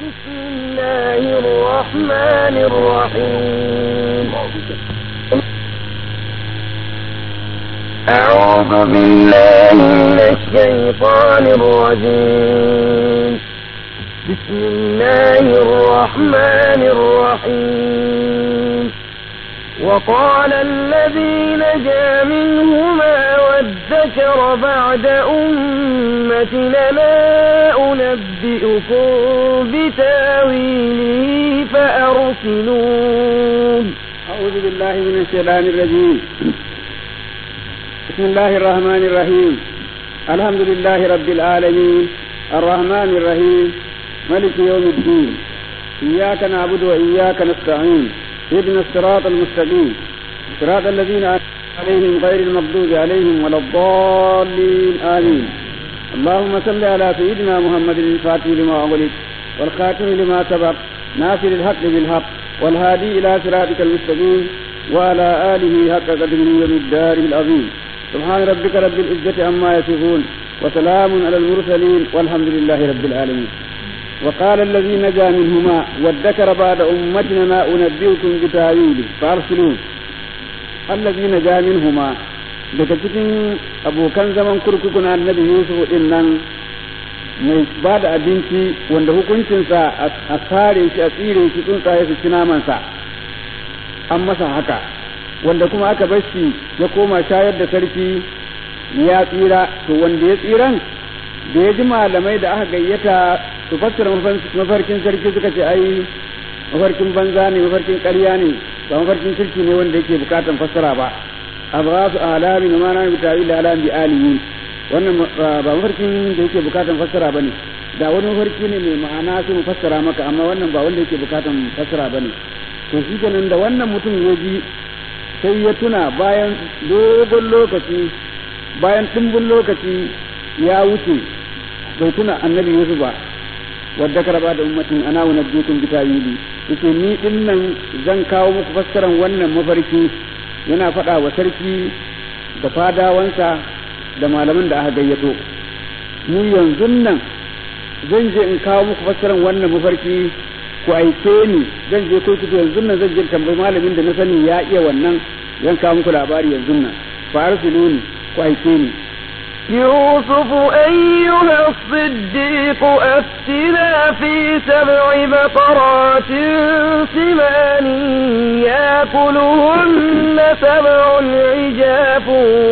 بسم الله الرحمن الرحيم. أعوذ بالله من الشيطان الرجيم. بسم الله الرحمن الرحيم. وقال الذي نجا منهما وادكر بعد أمة لنا أنبئكم بتاويله فأرسلون. أعوذ بالله من الشيطان الرجيم. بسم الله الرحمن الرحيم. الحمد لله رب العالمين الرحمن الرحيم ملك يوم الدين. إياك نعبد وإياك نستعين. اهدنا الصراط المستقيم صراط الذين أنعمت عليهم غير المغضوب عليهم ولا الضالين آمين. اللهم صل على سيدنا محمد الفاتح لما أغلق والخاتم لما سبق ناصر الحق بالحق والهادي إلى صراطك المستقيم وعلى آله حق قدره ومقداره العظيم. سبحان ربك رب العزة عما يصفون وسلام على المرسلين والحمد لله رب العالمين. وقال الذي نجا منهما وادكر بعد أمتنا أنبئكم بتاويله فأرسلون. الذي نجا منهما daga cikin abokan zaman kurkukun annabi Yusuf din nan mai ba da abinci wanda hukuncinsa a sare shi a tsire shi tsuntsaye su ci namansa an masa haka, wanda kuma aka bar shi ya koma shayar da sarki ya tsira. To wanda ya tsiran da ya ji malamai da aka gayyata su fassara mafarkin sarki suka ce ai mafarkin banza ne, mafarkin ƙarya ne, ba mafarkin kirki ne wanda yake bukatan fassara ba. abrasu alami ma na bi tawil alam bi alihi, wannan ba mafarkin da yake bukatan fassara bane. da wani mafarki ne mai ma'ana sai mu fassara maka, amma wannan ba wanda yake bukatan fassara bane. to shi kenan da wannan mutum ya ji sai ya tuna bayan dogon lokaci, bayan dimbin lokaci ya wuce bai tuna annabi Yusuf ba. wadda karaba da ummatin ana wa nabiyukum bi tawili, yace ni din nan zan kawo muku fassaran wannan mafarki. yana faɗa wa sarki da fadawansa da malaman da aka gayyato, ni yanzu nan zan je in kawo muku fassaran wannan mafarki, ku aike ni, zan je kurkuku yanzu nan, zan je tambayi malamin da na sani ya iya wannan, zan kawo muku labari yanzu nan. fa arsiluni, ku aike ni. يوسف أيها الصديق أفتنا في 7 بقرات سمان يأكلهن 7 عجاف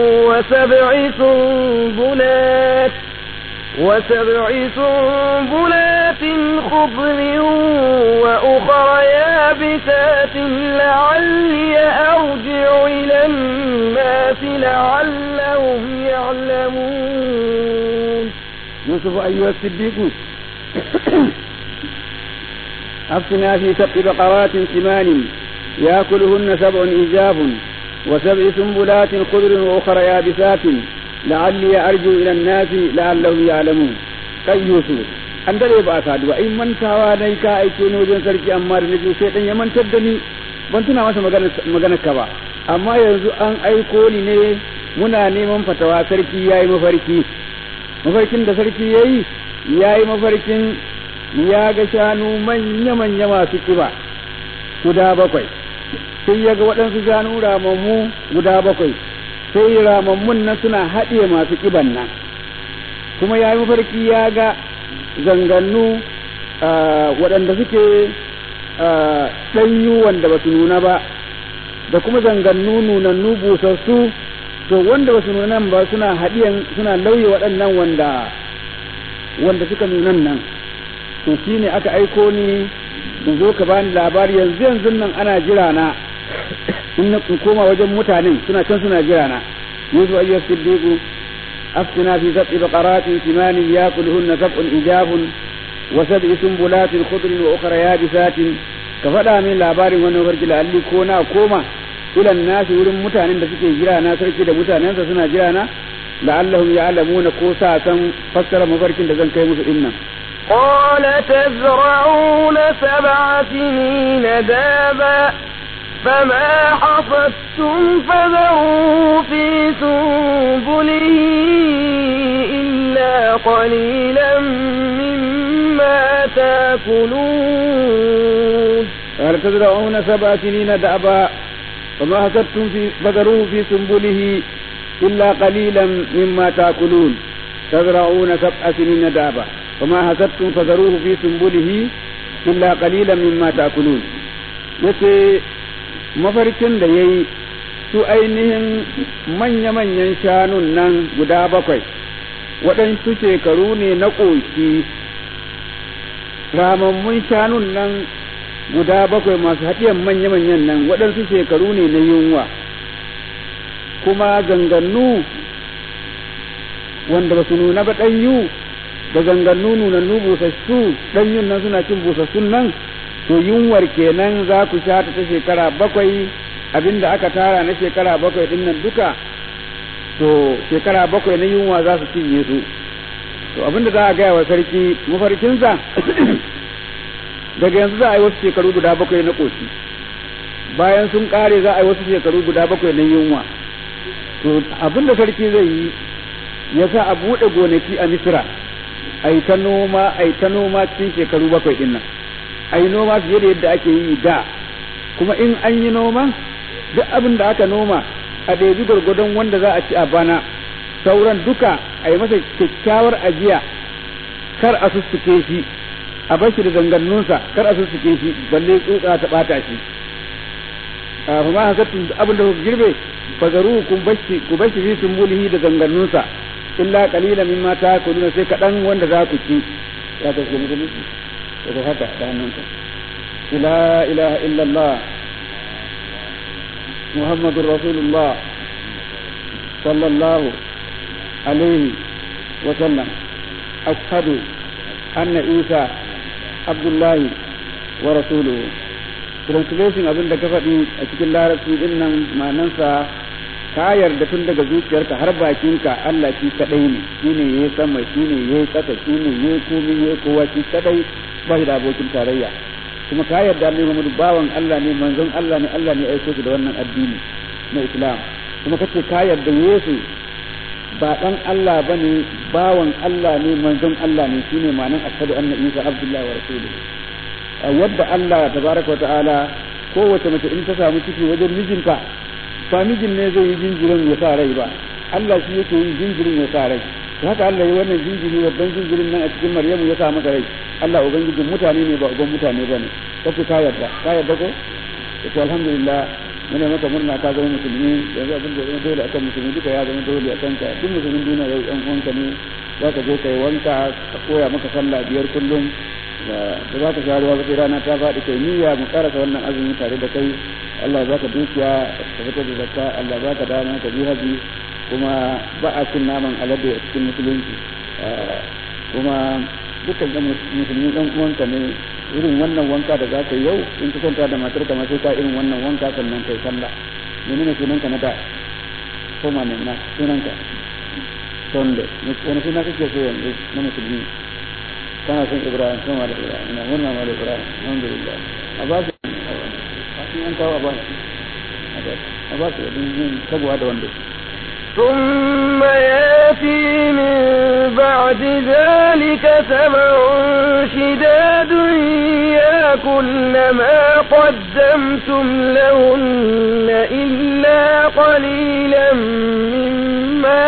وسبع سنبلات خضر وأخر يابسات لعلي أرجع إلى الناس لعلهم يعلمون. يوسف أيها الصديق أفتنا في 7 بقرات سمان يأكلهن 7 عجاف و7 سنبلات خضر وأخر يابسات لعلي أرجو إلى الناس لعلهم يعلمون. كي يوسف an dare ba a saduwa in mantawa dai ka aike ni wajen sarki, amma da nake sai dan ya mantar da ni, ban tuna masa magana ka ba. amma yanzu an aiko ni ne, muna neman fatawa. sarki yayi mafarkin da sarki yayi mafarkin ya ga shanu manya masu kiba guda 7, sai ya ga waɗansu shanu ramammu guda 7, sai ramammun nan suna haɗe masu kiban nan. kuma yayi mafarki ya ga zangannu waɗanda suke ɗanyu wanda ba su nuna ba, da kuma zangannu nunannu busassu. to wanda ba su nuna ba suna haɗiyan, suna lauye waɗannan wanda suka nunan nan. to shine aka aiko ni in zo ka bani labari yanzu nan. ana jira na in koma wajen mutanen, suna can suna jira na. Yusuf ayyuhas siddiqu أفتنا في 7 بقرات سمان يأكلهن 7 عجاف و7 سنبلات خضر وأخرى يابسات. كفدا من لابار ونفرج لعلي كوما إلى الناس ولم متانين da suke jira na, sarki da mutanensa suna jira na, la'allahum ya'lamuna, ko sa san fassara mafarkin da zan kai musu dinnan. قال تزرعون 7 سنين دابا فما حصدتم فذروا في سنبله إلا قليلا مما مما تأكلون هل تزرعون 7 سنين دأبا وما حصدتم فذروه في سنبله إلا قليلا مما تأكلون تزرعون 7 سنين دأبا وما حصدتم فذروه في سنبله إلا قليلا مما تأكلون yace mafarkin da ya yi su ainihin manya-manyan shanun nan guda 7 waɗansu shekaru ne na ƙoshi ramammun shanun nan guda 7 masu haɗiyan manya-manyan nan waɗansu shekaru ne na yunwa kuma zangannu wanda ba su nuna ba ɗanyu da zangannu nunannu busassu ɗanyun nan suna cin busassun nan to yunwar kenan za ku sha ta shekara 7 abinda aka tara na shekara 7 din nan duka to shekara 7 na yunwa za su cinye su to abinda za a gaya wa sarki mafarkinsa daga yanzu za a yi wasu shekaru guda 7 na ƙoshi bayan sun ƙare za a yi wasu shekaru guda 7 na yunwa to abinda sarki zai yi ya sa a buɗe gonaki a misira a yi ta noma cikin shekaru 7 din nan a yi noma fiye da yadda ake yi da kuma in an yi noman duk abin da aka noma a ɗebi gwargwadon wanda za a ci a bana sauran duka a yi masa kyakkyawar ajiya kar a sussuke shi a bar shi da zangannunsa kar a sussuke shi balle tsutsa ta ɓata shi a kuma hasattun abin da kuka girbe fazaru ku bashi fi sumbulihi da zangannunsa illa qalilan mimma ta'kuluna sai kaɗan wanda za ku ci ya ta ce musulunci da haka da hannunka la ilaha illallah muhammadur rasulullah sallallahu alaihi wa sallam ashhadu anna isa abdullahi wa rasuluhu translation abin da ka faɗi a cikin larabci din nan ma'anansa ka yarda tun daga zuciyarka har bakinka Allah shi kadai ne shine yayi sama shine yayi kasa shine yayi komai yayi kowa shi kadai ba shi da abokin tarayya kuma ka yarda Annabi Muhammad bawan Allah ne manzon Allah ne Allah ne aiko shi da wannan addini na Islam kuma kace ka yarda Yesu ba dan Allah bane bawan Allah ne manzon Allah ne shine ma'anar ashhadu anna Isa abdullahi wa rasuluhu yadda Allah tabaraka wa ta'ala kowace mace in ta samu ciki wajen mijinta ba mijin ne zai yi jinjirin ya sa rai ba Allah shi yake yi jinjirin ya sa rai haka Allah yi wannan jinjiri babban jinjirin nan a cikin Maryamu ya sa masa rai Allah ubangijin mutane ne ba uban mutane bane kace ka yarda ko to alhamdulillah muna maka murna ka zama musulmi yanzu abin da zama dole akan musulmi duka ya zama dole akan ka duk musulmin duniya yau ɗan uwanka ne za ka je kai wanka a koya maka sallah 5 kullum da za ka sha ruwa sai rana ta faɗi kai niyya mu karasa wannan azumi tare da kai Allah za ka dukiya ka fitar da zakka Allah za ka dama ka bi haji kuma ba a cin naman alade a cikin musulunci kuma dukkan ɗan musulmi ɗan uwanka ne irin wannan wanka da za ka yi yau in ka kwanta da matar ka ma sai ka irin wannan wanka sannan kai sallah menene sunanka na da ko ma ne na sunanka sonde wani suna kake so yanzu na musulmi kana son Ibrahim sama da Ibrahim ina murna ma da Ibrahim alhamdulillah a ba su an kawo a ba su yin sabuwa da wanda ثم يأتي من بعد ذلك 7 شداد يأكلن ما قدمتم لهن إلا قليلا مما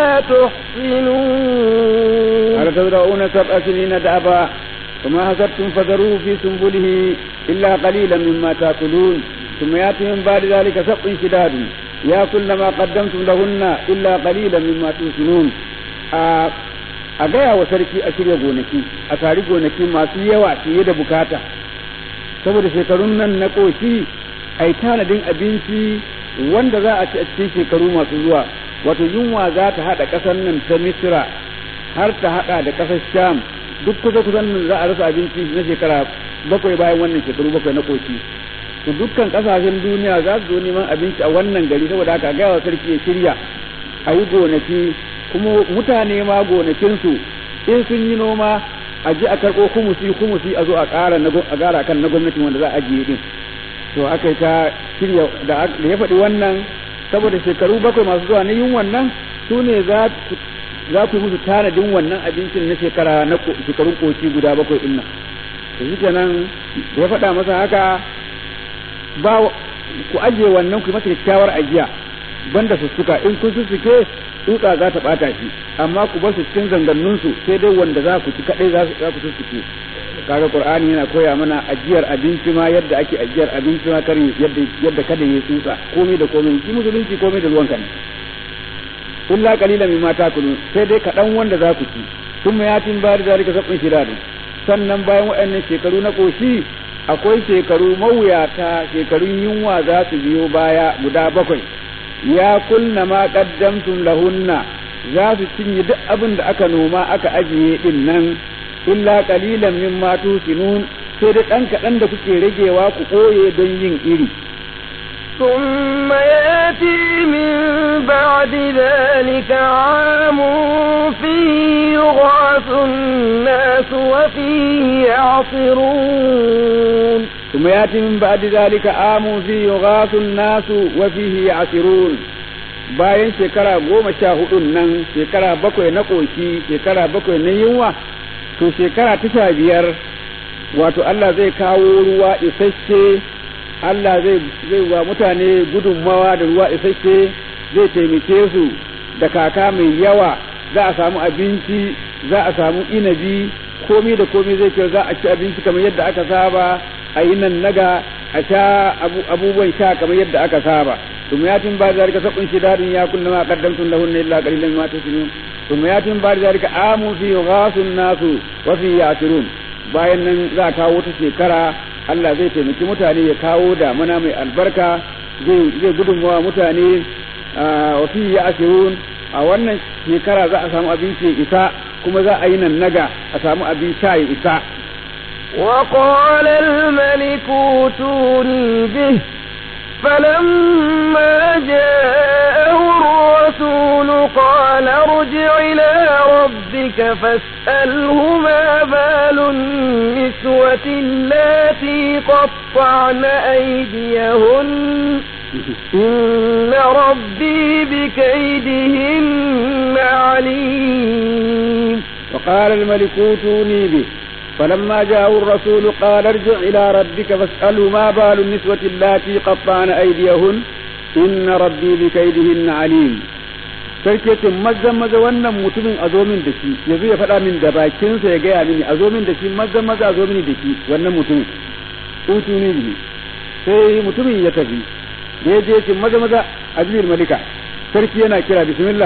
تحصنون هل تزرعون 7 سنين دأبا وما حصدتم فذروه في سنبله إلا قليلا مما تأكلون ثم يأتي من بعد ذلك 7 شداد يأكلن ما قدمتم لهن إلا قليلا مما تحصنون a gaya wa sarki a shirya gonaki a tari gonaki masu yawa fiye da bukata saboda shekarun nan na koshi a yi tanadin abinci wanda za a ci a cikin shekaru masu zuwa wato yunwa za ta haɗa ƙasar nan ta misira har ta haɗa da ƙasar sham duk kusan nan za a rasa abinci na shekara 7 bayan wannan shekaru 7 na koshi to dukkan ƙasashen duniya za su zo neman abinci a wannan gari saboda haka gaya wa sarki ya shirya a yi gonaki kuma mutane ma gonakinsu in sun yi noma a ji a karɓo kumusi a zo a ƙara kan na gwamnati wanda za a ajiye din to aka yi ta shirya da ya faɗi wannan saboda shekaru 7 masu zuwa na yin wannan su ne za ku yi musu tanadin wannan abincin na shekarun ƙoshi guda 7 ɗin nan to shi kenan da ya faɗa masa haka ba ku ajiye wannan ku masa kyakkyawar ajiya banda sussuka in kun sussuke tsutsa za ta bata shi amma ku bar su cikin zanganninsu sai dai wanda za ku ci kadai za ku sussuke kaga qur'ani yana koya mana ajiyar abinci ma yadda ake ajiyar abinci ma kar yadda kada yi tsutsa komai da komai shi musulunci komai da ruwanka ne illa qalilan mimma takulu sai dai kadan wanda za ku ci kuma yatin bari zalika sabin shidadin sannan bayan waɗannan shekaru na koshi akwai shekaru mawuyata shekarun yunwa za su biyo baya guda 7 ya kunna ma qaddamtum lahunna za su cinye duk abin da aka noma aka ajiye din nan illa qalilan mimma tusinun sai da dan kadan da kuke ragewa ku koye don yin iri ثم يأتي من بعد ذلك عام فيه يغاث الناس وفيه يعصرون ثم يأتي من بعد ذلك عام فيه يغاث الناس وفيه يعصرون bayan shekara 14 nan shekara 7 na koshi shekara 7 na yunwa to shekara ta 15 wato Allah zai kawo ruwa isasshe Allah zai wa mutane gudunmawa da ruwa isasshe zai taimake su da kaka mai yawa za a samu abinci za a samu inabi komai da komai zai kyau za a ci abinci kamar yadda aka saba a yi nan naga a sha abubuwan sha kamar yadda aka saba ثم ياتم بعد ذلك سبع شداد ياكلن ما قدمتم لهن الا قليلا مما تحسنون ثم ياتم بعد ذلك عام فيه يغاث الناس وفيه يعصرون bayan nan za a kawo ta shekara Allah zai taimaki mutane ya kawo damuna mai albarka zai gudunmawa mutane wa fi ya'sirun a wannan shekara za a samu abinci isa kuma za a yi nan naga a samu abin sha ya isa وقال الملك اوتوني به فلما جاءه الرسول قال ارجع إلى ربك فاسأله ما بال النسوة اللاتي قطعن أيديهن إن ربي بكيدهن عليم وقال الملك اوتوني به فلما جاءه الرسول قال ارجع إلى ربك فاسأله ما بال النسوة اللاتي قطعن أيديهن إن ربي بكيدهن عليم sarki maza wannan mutumin a zo min da shi yanzu ya faɗa min da bakinsa ya gaya mini a zo min da shi maza a zo mini da shi wannan mutumin utuni ne sai mutumin ya tafi da ya je ce maza azmir malika sarki yana kira bismillah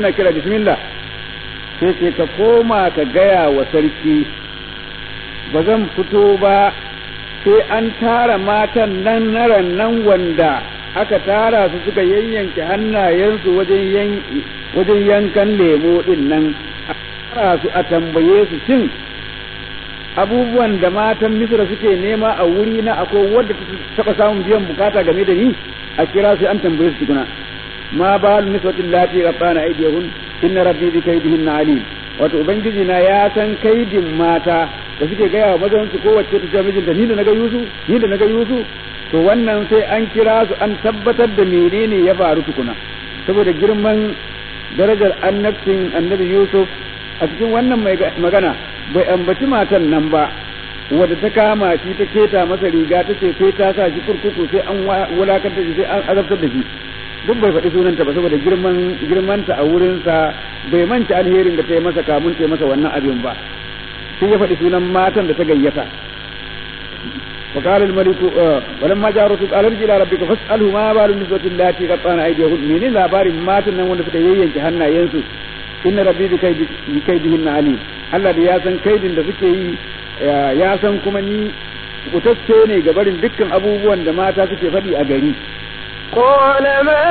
sai ce ka koma ka gaya wa sarki ba zan fito ba sai an tara matan nan nan wanda aka tara su suka yayyanke hannayensu wajen yankan lemo din nan a tara su a tambaye su shin abubuwan da matan Misra suke nema a wuri na akwai wadda ta taba samun biyan bukata game da ni a kira su an tambaye su tukuna ma bal niswatil lati rabbana aydihun inna rabbi bi kaydihinna alim wato ubangiji na ya san kaidin mata da suke gaya wa mazan su kowace ta mijinta ni da naga Yusuf to wannan sai an kira su an tabbatar da menene ya faru tukuna saboda girman darajar annabcin annabi Yusuf a cikin wannan magana bai ambaci matan nan ba wadda ta kama shi ta keta masa riga ta ce sai ta sa shi kurkuku sai an wulakanta shi sai an azabtar da shi duk bai faɗi sunanta ba saboda girmanta a wurinsa bai manta alherin da ta yi masa kamun ta yi masa wannan abin ba sai ya faɗi sunan matan da ta gayyata وقال الملك ولما جاء الرسول قال ارجع الى ربك فاساله ما بال النسوة اللاتي قطعن ايديهن من labarin matan nan wanda suka yayyanke hannayensu inna rabbi bi kaydihinna alim Allah da ya san kaidin da suke yi ya san kuma ni kutacce ne ga barin dukkan abubuwan da mata suke faɗi a gari قال ما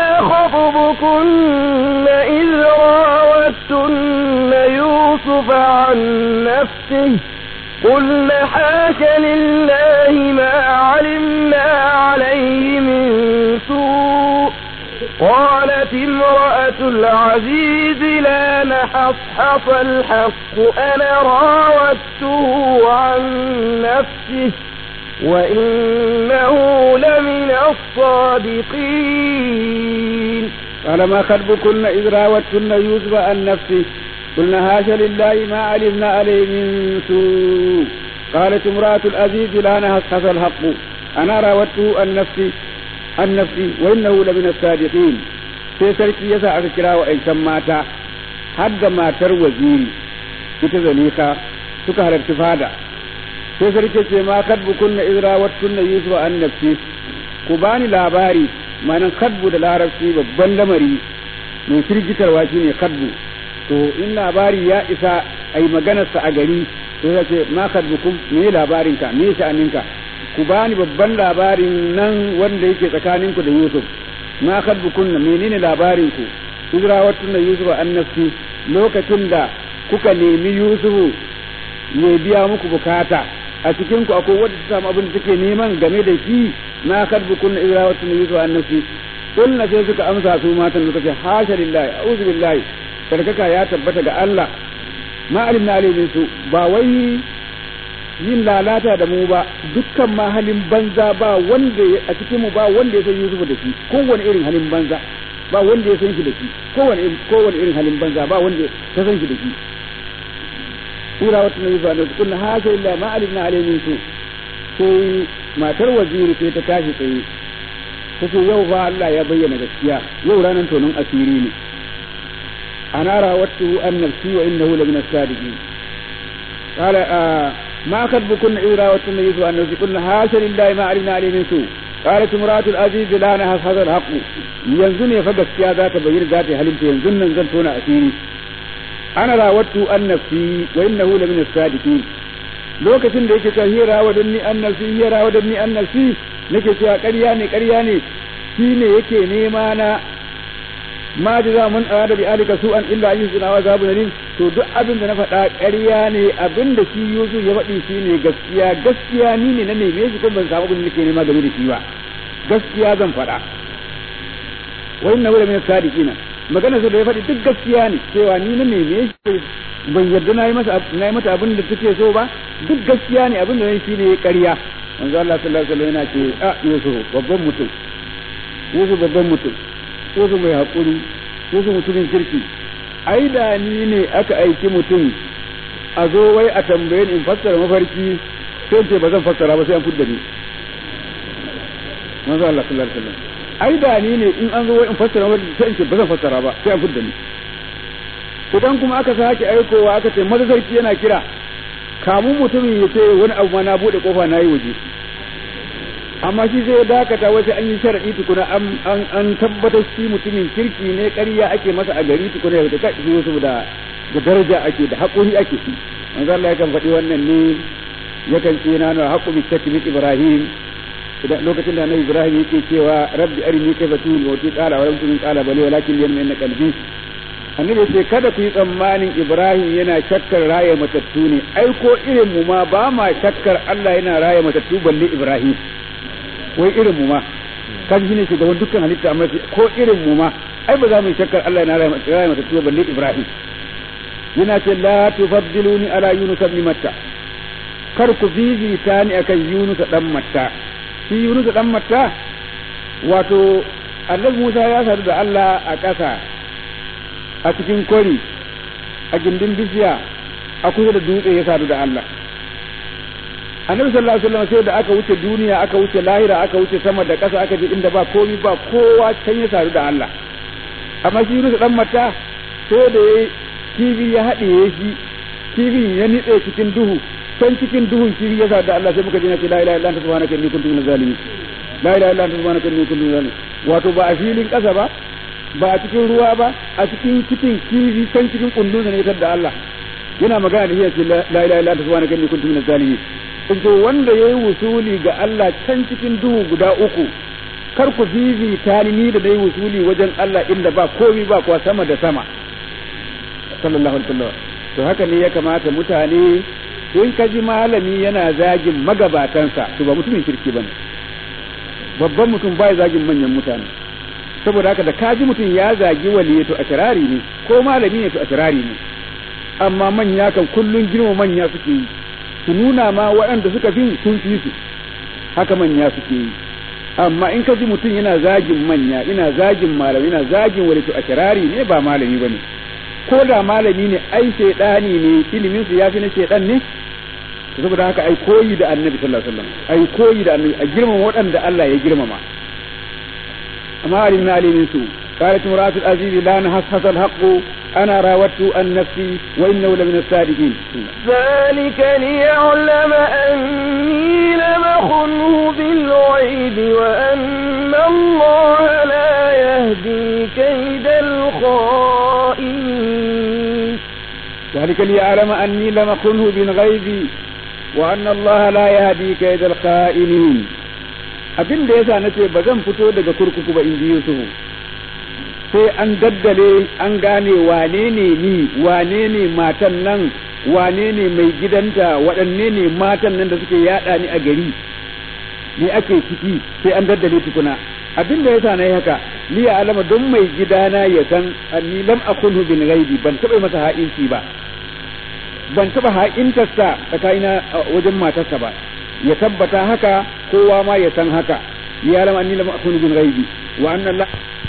خطبكن إذ راوتن يوسف عن نفسه قلنا حاش لله ما علمنا عليه من سوء قالت امرأة العزيز لا نحصحص الحق أنا راودته عن نفسه وإنه لمن الصادقين قال ما خطبكن إذ راوتن يوسف عن نفسه قلنا هاش لله ما علمنا عليه من سوء قالت امرأة العزيز الآن حصل الحق أنا راودته عن نفسي وإنه لمن الصادقين sai sarki yasa aka kira wa'ancan mata har da matar waziri ita Zalika suka halarci fada sai sarki ce ma kadbu kunna izrawattunna yusuf an nafsi ku bani labari manan kadbu da larabci babban lamari mai firgitarwa shine kadbu to in labari ya isa ai maganarsa a gari to ya ce ma kadbukum me labarinka me sha'aninka ku bani babban labarin nan wanda yake tsakaninku da Yusuf ma kadbukunna menene labarinku izrawattunna Yusuf an nafsi lokacin da kuka nemi Yusuf ya biya muku bukata a cikin ku akwai wanda ta samu abin da take neman game da shi ma kadbukunna izrawattunna Yusuf an nafsi kullu sai suka amsa su matan suka ce hasha lillahi a'udhu billahi sarkaka ya tabbata ga Allah ma alimna alayhi su ba wai yin lalata da mu ba dukkan ma halin banza ba wanda a cikin mu ba wanda ya san Yusuf da shi kowane irin halin banza ba wanda ya san shi da shi kowane irin halin banza ba wanda ya san shi da shi sura wata ne ba da kullu haka illa ma alimna alayhi su sai matar waziri sai ta tashi tsaye tace yau fa Allah ya bayyana gaskiya yau ranar tonon asiri ne ana rawatu an nafsi wa innahu la min as-sadiqin qala ما خطبكن إذ راوتن يوسف عن نفسه قلنا حاشا لله ما علمنا عليه من سوء قالت امرأة العزيز لا نهى هذا الحق ينزني فقسكيا ذات بغير ذات حلمت ينزن نزلتون أسيري أنا راودت عن نفسي وإنه لمن الصادقين lokacin da yake cewa hiya rawadanni an nafsi nake cewa ƙarya ne shine yake nema na ma da za mun arada bi alika su an illa yin zina wa zabu nalim to duk abin da na faɗa ƙarya ne abin da shi Yusuf ya faɗi shi ne gaskiya ni ne na neme shi kuma ban samu abin da nake nema game da shi ba gaskiya zan faɗa wa inna wala min sadiqina magana sai da ya faɗi duk gaskiya ne cewa ni na neme shi ban yarda na yi mata abin da take so ba duk gaskiya ne abin da nan shi ne ƙarya manzo Allah sallallahu alaihi wasallam yana ce Yusuf babban mutum Yusuf mai haƙuri Yusuf mutumin kirki ai da ni ne aka aiki mutum a zo wai a tambaye in fassara mafarki sai ce ba zan fassara ba sai an fudda ni manzo Allah sallallahu alaihi wasallam ai da ni ne in an zo wai in fassara mafarki sai in ce ba zan fassara ba sai an fudda ni idan kuma aka sake aikowa aka ce maza sarki yana kira kamun mutumin ya ce wani abu ma na bude kofa na yi waje amma shi zai dakata wasu an yi sharaɗi tukuna an tabbatar shi mutumin kirki ne ƙarya ake masa a gari tukuna ya kai shi wasu da daraja ake da haƙuri ake shi manzo Allah yakan faɗi wannan ne yakan ce na haqqu bi shakli Ibrahim idan lokacin da Annabi Ibrahim yake cewa rabbi arini kayfa tuhil wa qala wa lam tu'min qala bali walakin yanma qalbi annabi ce kada ku yi tsammanin Ibrahim yana shakkar raye matattu ne ai ko irin mu ma ba ma shakkar Allah yana raye matattu balle Ibrahim wai irin mu ma kaji shine shugaban dukkan halitta amma ko irin mu ma ai ba za mu yi shakkar Allah yana raye matattu balle Ibrahim yana ce la tufaddiluni ala Yunus ibn Matta kar ku fifita ni akan Yunus dan Matta shi Yunus dan Matta wato Annabi Musa ya sadu da Allah a ƙasa a cikin kwari a gindin bishiya a kusa da dutse ya sadu da Allah Annabi sallallahu alaihi wasallam sai da aka wuce duniya aka wuce lahira aka wuce sama da ƙasa aka je inda ba komai ba kowa can ya sadu da Allah amma shi Yunus dan Matta sai da yayi kibi ya haɗiye shi kibi ya nitse cikin duhu can cikin duhun kibi ya sadu da Allah sai muka ji na ce la ilaha illa anta subhanaka inni kuntu minaz zalimin la ilaha illa anta subhanaka inni kuntu minaz zalimin wato ba a filin ƙasa ba ba a cikin ruwa ba a cikin kifi can cikin kundin ne da Allah yana magana da shi la ilaha illa anta subhanaka inni kuntu minaz zalimin to wanda yayi wusuli ga Allah can cikin duhu guda uku kar ku fifita ni da dai wusuli wajen Allah inda ba komai ba kuwa sama da sama sallallahu alaihi wasallam to haka ne ya kamata mutane in ka ji malami yana zagin magabatansa to ba mutumin kirki bane babban mutum bai zagin manyan mutane saboda haka da kaji mutum ya zagi waliyi to asirari ne ko malami ne to asirari ne amma manya kan kullun girma manya suke yi su nuna ma waɗanda suka fi sun fi su haka manya suke yi amma in kaji mutum yana zagin manya ina zagin malami ina zagin waliyi to asirari ne ba malami bane ko da malami ne ai shedani ne ilimin su yafi na shedan ne saboda haka ai koyi da annabi sallallahu alaihi wasallam ai koyi da annabi a girmama waɗanda Allah ya girmama amma alimna alimin su قالت امرأة العزيز لا نحصحص الحق أنا راودت عن نفسي وإنه لمن الصادقين ذلك ليعلم أني لم أخنه بالغيب وأن الله لا يهدي كيد الخائنين ذلك ليعلم أني لم أخنه بالغيب وأن الله لا يهدي كيد الخائنين abin da yasa nace ba zan fito daga kurkuku ba in ji Yusuf sai an daddale an gane wane ne ni wane ne matan nan wane ne mai gidanta waɗanne ne matan nan da suke yaɗa ni a gari ne ake ciki sai an daddale tukuna abin da yasa nayi haka liya alama don mai gidana ya san anni lam akunhu bin ghaibi ban taɓa masa ha'inci ba ban taɓa ha'intarsa tsakanina wajen matarsa ba ya tabbata haka kowa ma ya san haka liya alama anni lam akunhu bin ghaibi wa anna Allah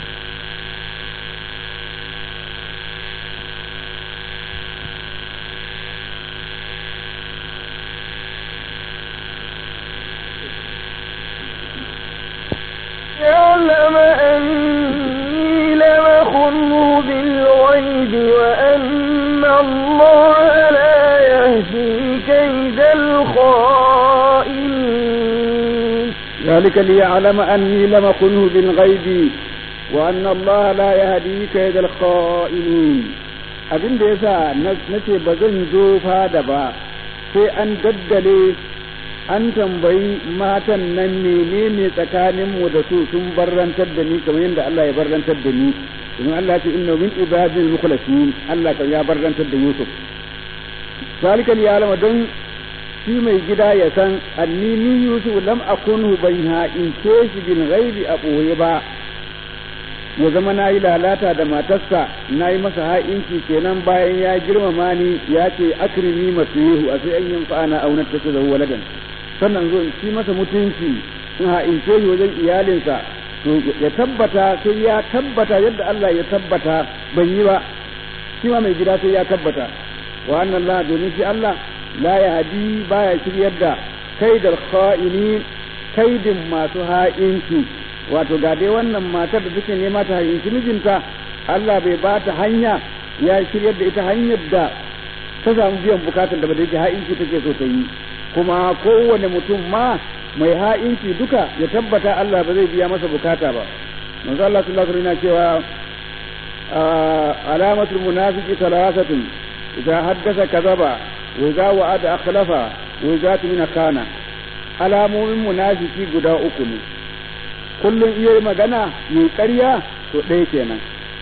يعلم أني لم أخنه بالغيب وأن الله لا يهدي كيد الخائنين ذلك ليعلم أني لم أخنه بالغيب وأن الله لا يهدي كيد الخائنين abin da yasa nace ba zan zo fada ba sai an daddale an tambayi matan nan menene tsakaninmu da su sun barrantar da ni kamar yadda Allah ya barrantar da ni domin Allah ce inna min ibadil mukhlasin Allah kan ya barrantar da Yusuf zalika ya alama don shi mai gida ya san anni ni Yusuf lam akunu bayha in keshi bin ghaibi a boye ba ya zama na yi lalata da matarsa na yi masa ha'inci kenan bayan ya girmama ni ya ce akrimi masihu a sai an yin fa'ana aunar ta da waladan sannan zo in ci masa mutunci in ha'ince shi wajen iyalinsa to ya tabbata sai ya tabbata yadda Allah ya tabbata ban yi ba shi ma mai gida sai ya tabbata wa annan Allah domin shi Allah la ya hadi baya shiryar da kaidal kha'inin kaidin masu ha'inci wato ga dai wannan matar da take nema ta ha'inci mijinta Allah bai ba ta hanya ya shiryar da ita hanyar da ta samu biyan bukatar da ba da ha'inci take so ta yi kuma kowane mutum ma mai ha'inci duka ya tabbata Allah ba zai biya masa bukata ba manzo Allah sallallahu alaihi wasallam cewa alamatul munafiqi thalathatun idza haddatha kadhaba wa idza wa'ada akhlafa wa idza tumina kana alamomin munafiki guda uku ne kullun iya magana yayi ƙarya to ɗaya kenan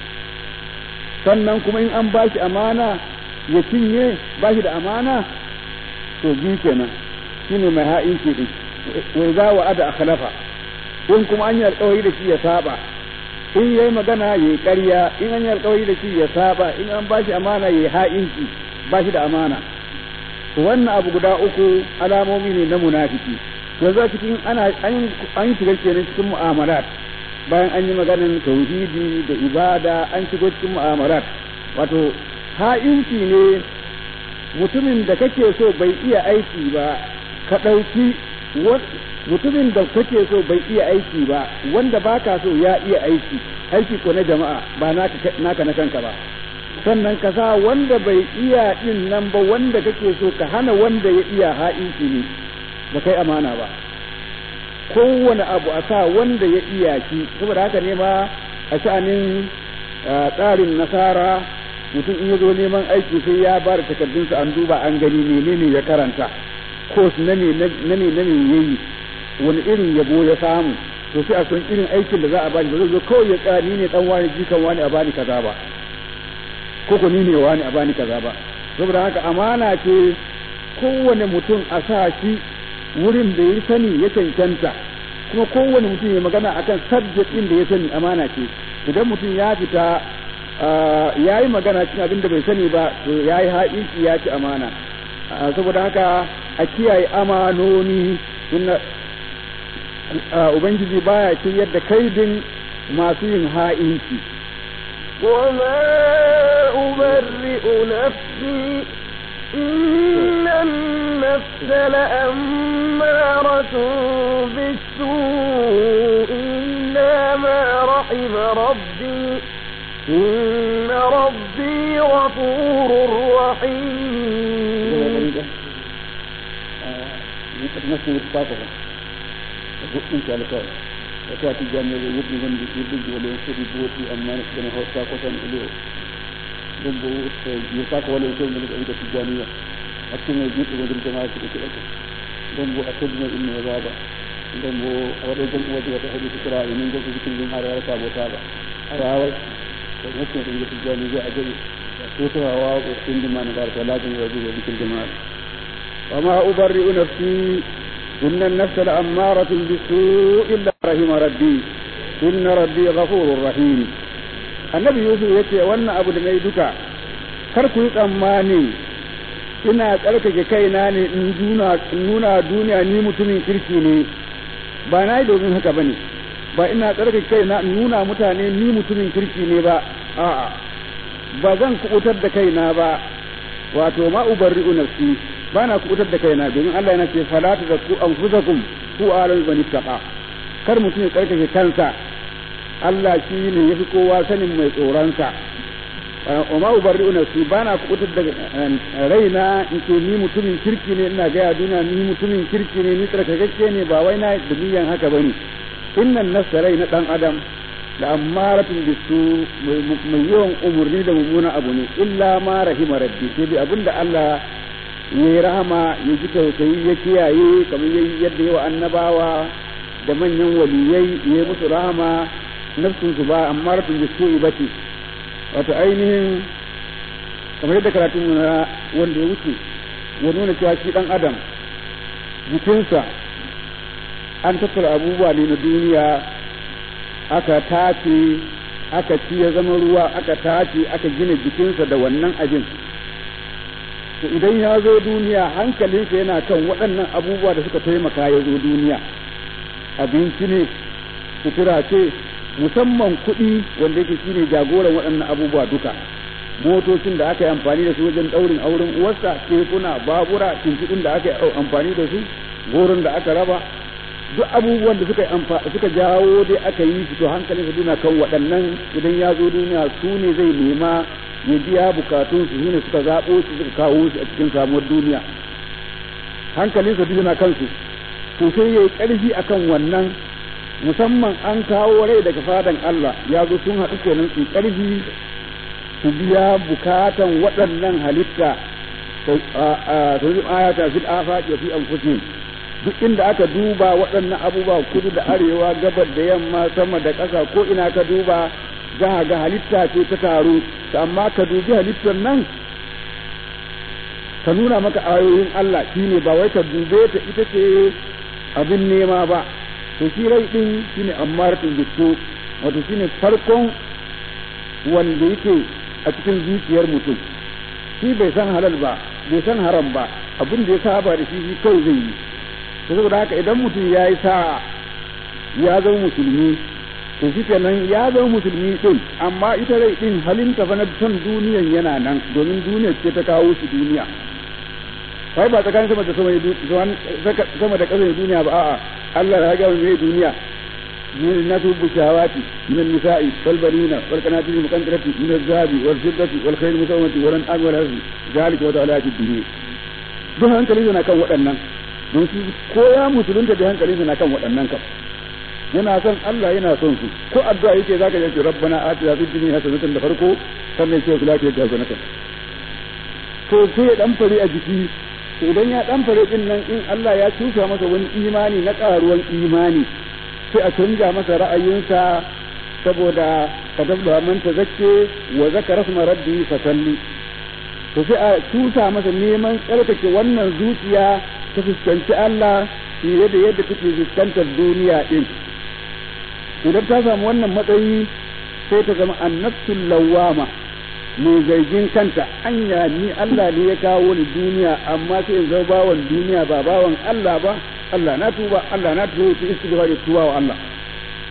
sannan kuma in an bashi amana ya cinye bashi da amana to biyu kenan shine mai ha'inci din wa idza wa'ada akhlafa in kuma an yi alƙawari da shi ya saba in yayi magana yayi ƙarya in an yi alƙawari da shi ya saba in an bashi amana yayi ha'inci bashi da amana to wannan abu guda uku alamomi ne na munafiki yanzu cikin an shiga kenan cikin mu'amalat bayan an yi maganar tauhidi da ibada an shigo cikin mu'amalat wato ha'inci ne mutumin da kake so bai iya aiki ba ka ɗauki mutumin da kake so bai iya aiki ba wanda baka so ya iya aiki ko na jama'a ba naka na kanka ba sannan ka sa wanda bai iya din nan ba wanda kake so ka hana wanda ya iya ha'inci ne ba kai amana ba kowane abu a sa wanda ya iya shi saboda haka ne ma a sha'anin tsarin nasara mutum in ya zo neman aiki sai ya ba da takardunsa an duba an gani menene ya karanta course na me yayi wani irin yabo ya samu to sai a san irin aikin da za a bani ba zai zo kawai ya tsaya ni ne dan wani jikan wani a bani kaza ba ko ko ni ne wani a bani kaza ba saboda haka amana ce kowane mutum a sa shi wurin da ya sani ya cancanta kuma kowane mutum ya magana akan subject din da ya sani amana ce idan mutum ya fita ya yi magana cikin abin da bai sani ba to ya yi haƙiƙi ya ci amana saboda haka a kiyaye amanoni inna ubangiji baya ciyar da kaidin masu yin ha'inci وما أبرئ نفسي إن النفس لأمارة بالسوء إلا ما رحم ربي إن ربي غفور رحيم. وتأتي جامعة يبني من يبني ولا يصير بوتي أما نحن هوسا قسم إليه دمبو يساق ولا يصير من الأيدة الجامعة أكتم يجيب وجل جماعة الأكل دمبو أكتم إن وزابا دمبو أورجل وجه وتحدي فكرة من جل في كل جمعة على كابو تابا أراول ونحن في الجامعة أجل توتها واو عندما نقال ثلاثة وجه في الجماعة وما أبرئ نفسي إن النفس لأمارة بالسوء إلا رحم ربي إن ربي غفور رحيم. النبي يوسف يقول وأن أبو دميدك كركو أماني ina tsarkake kaina ne in nuna duniya ni mutumin kirki ne ba na yi domin haka bane ba ina tsarkake kaina in nuna mutane ni mutumin kirki ne ba a'a ba zan kubutar da kaina ba wato ma ubarri'u nafsi ba na kubutar da kaina domin Allah yana ce fala tazakku anfusakum ku alam bani taqa kar mutum ya tsarkake kansa Allah shi ne yafi kowa sanin mai tsoronsa wa ma ubarri'u nafsi ba na kubutar da raina in ce ni mutumin kirki ne ina gaya duniya ni mutumin kirki ne ni tsarkakakke ne ba wai na da niyan haka bane innan nafsa rai na dan adam da ammaratun bisu mai yawan umurni da mummuna abu ne illa ma rahima rabbi sai bi abinda Allah ya yi rahama ya ji tausayi ya kiyaye kamar yadda yawa annabawa da manyan waliyai ya yi musu rahama nafsunsu ba ammaratun bisu ibati wato ainihin kamar yadda karatun na wanda ya wuce ya nuna cewa shi dan adam jikinsa an tattara abubuwa ne na duniya aka tace aka ci ya zama ruwa aka tace aka gina jikinsa da wannan abin to idan ya zo duniya hankalinsa yana kan waɗannan abubuwa da suka taimaka ya zo duniya abinci ne sutura ce musamman kuɗi wanda yake shine jagoran waɗannan abubuwa duka motocin da aka yi amfani da su wajen ɗaurin auren uwarsa kekuna babura tuntuɗin da aka yi amfani da su goron da aka raba duk abubuwan da suka jawo dai aka yi su to hankalin su duna kan waɗannan idan ya zo duniya su ne zai nema ya biya bukatun su ne suka zaɓo su suka kawo su a cikin samuwar duniya hankalin su duna kansu to sai yayi ƙarfi akan wannan musamman an kawo rai daga fadan Allah ya zo sun haɗu kenan su ƙarfi su biya bukatan waɗannan halitta ta ayata fil afaqi wa fi anfusihim duk inda aka duba waɗannan abubuwa kudu da arewa gabar da yamma sama da ƙasa ko ina ka duba za ga halitta ce ta taru amma ka dubi halittar nan ka nuna maka ayoyin Allah shine ba wai ka dube ta ita ce abin nema ba to shi rai din shine ammaratun bisu wato shine farkon wanda yake a cikin zuciyar mutum shi bai san halal ba bai san haram ba abin da ya saba da shi kai zai yi saboda haka idan mutum ya yi sa'a ya zama musulmi to shi kenan ya zama musulmi din amma ita rai din halinta fa na son duniyan yana nan domin duniyar ce ta kawo shi duniya kai ba tsakanin sama da sama da ƙasar duniya ba a'a Allah ya ga mai duniya من الناس بالشهوات من النساء والبنين والقناطير المقنطرة من الذهب والفضة والخيل المسومة والأنعام والحرث ذلك وتعالى الدنيا duk hankali na kan waɗannan don su ko ya musulunta da hankali na kan waɗannan kam yana son Allah yana son su ko addu'a yake zaka ji rabbana atina fid dunya hasanatan da farko sannan sai ku lafiya ga zanaka to sai ya dan fare a jiki to idan ya dan fare din nan in Allah ya tusa masa wani imani na karuwan imani sai a canja masa ra'ayinsa saboda kadabda man tazakke wa zakara isma rabbi fasalli to sai a tusa masa neman tsarkake wannan zuciya ta fuskanci Allah fiye da yadda take fuskantar duniya din idan ta samu wannan matsayi sai ta zama annafsul lawama mai zargin kanta anya ni Allah ne ya kawo ni duniya amma sai in zama bawan duniya ba bawan Allah ba Allah na tuba Allah na tuba ki istighfar da tuba wa Allah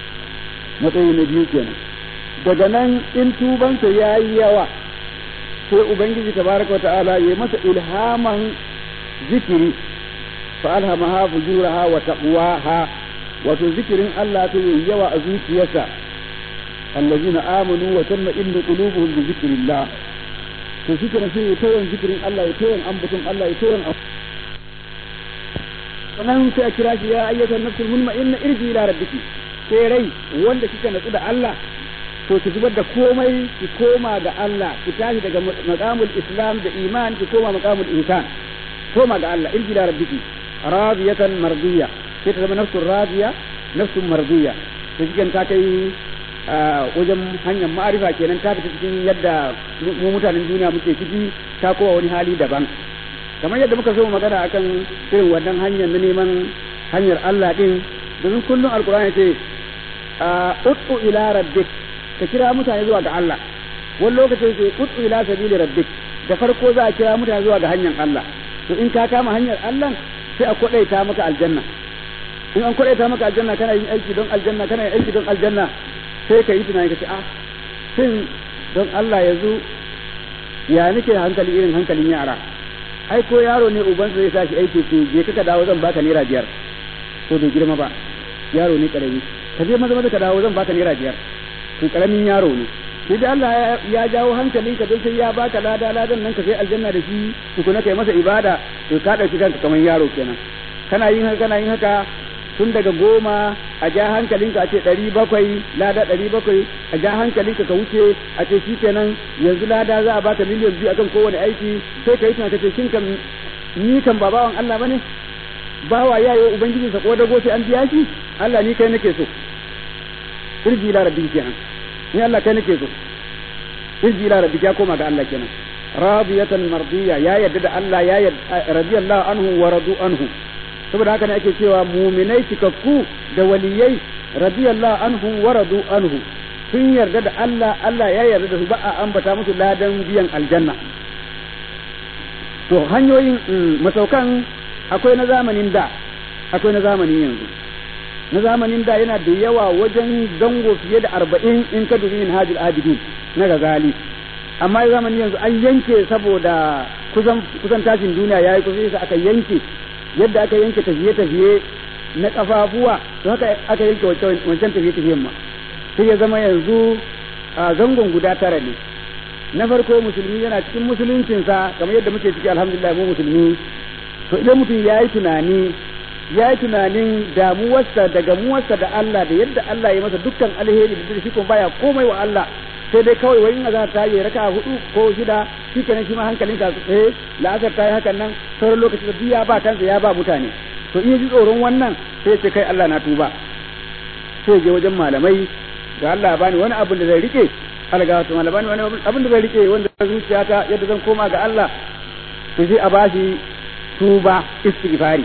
matsayi na biyu kenan daga nan in tubansa yayi yawa sai ubangiji tabaraka wata'ala ya masa ilhaman zikiri fa alhamaha fujuraha wa taqwaha wato zikirin Allah ta yi yawa a zuciyarsa allazina amanu wa tatma'innu qulubuhum bi zikrillah to shi kenan sai ya tayin zikirin Allah ya tayin ambaton Allah ya tayin sannan sai a kira shi ya ayyatan nafsul mutma'inna irji ila rabbiki sai rai wanda kika natsu da Allah to ki zubar da komai ki koma ga Allah ki tashi daga maqamul islam da iman ki koma maqamul ihsan koma ga Allah irji ila rabbiki radiyatan mardiya sai ta zama nafsul radiya nafsul mardiya to kikan ta kai wajen hanyar ma'arifa kenan ta fita cikin yadda mu mutanen duniya muke ciki ta kowa wani hali daban kamar yadda muka so magana akan irin wannan hanyar na neman hanyar Allah din domin kullum alkur'ani ce ud'u ila rabbik ka kira mutane zuwa ga Allah wani lokacin sai ud'u ila sabili rabbik da farko za a kira mutane zuwa ga hanyar Allah to in ka kama hanyar Allah sai a kwadaita maka aljanna in an kwadaita maka aljanna kana yin aiki don aljanna kana yin aiki don aljanna sai ka yi tunani ka ce shin don Allah yanzu ya nake hankali irin hankalin yara ai ko yaro ne ubansa zai sa shi aiki ce je ka dawo zan baka naira 5 ko bai girma ba yaro ne karami ka je maza ka dawo zan baka naira 5 to karamin yaro ne sai da Allah ya jawo hankalinka don sai ya baka ladan nan ka sai aljanna da shi tukuna kai masa ibada to ka dauki kanka kamar yaro kenan kana yin haka tun daga 10 a ja hankalinka a ce 700 lada 700 a ja hankalinka ka wuce a ce shi kenan yanzu lada za a baka miliyan 2 akan kowane aiki sai ka yi tunaka ce shin kan ni kan ba bawan Allah bane bawa yayo ubangiji sa ko dago sai an biya shi Allah ni kai nake so irji ila rabbi kenan ni Allah kai nake so irji ila rabbi ya koma ga Allah kenan radiyatan mardiya ya yadda da Allah ya yadda radiyallahu anhu wa radu anhu saboda haka ne ake cewa muminai cikakku da waliyai radiyallahu anhu wa radu anhu sun yarda da Allah Allah ya yarda da su ba a ambata musu ladan biyan aljanna to hanyoyin masaukan akwai na zamanin da akwai na zamanin yanzu na zamanin da yana da yawa wajen zango fiye da 40 in ka dubi Minhajul Abidin na Ghazali amma zamanin yanzu an yanke saboda kusan tashin duniya yayi kusa aka yanke yadda aka yanke tafiye-tafiye na kafafuwa to haka aka yanke wancan tafiye-tafiyen ma sai ya zama yanzu a zangon guda 9 ne na farko musulmi yana cikin musuluncinsa kamar yadda muke ciki alhamdulillah mu musulmi to idan mutum ya yi tunanin damuwarsa da gamuwarsa da Allah da yadda Allah ya masa dukkan alheri da shi kuma baya komai wa Allah sai dai kawai wani azhar ta yi raka 4 ko 6 shikenan shi ma hankalinka tsaye la'asar ta yi hakan nan sauran lokaci da biya ba kansa ya ba mutane to in ji tsoron wannan sai ce kai Allah na tuba sai je wajen malamai ga Allah bani wani abin da zai rike alga to malamai wani abin da zai rike wanda zuciyata yadda zan koma ga Allah to sai a bashi tuba istighfari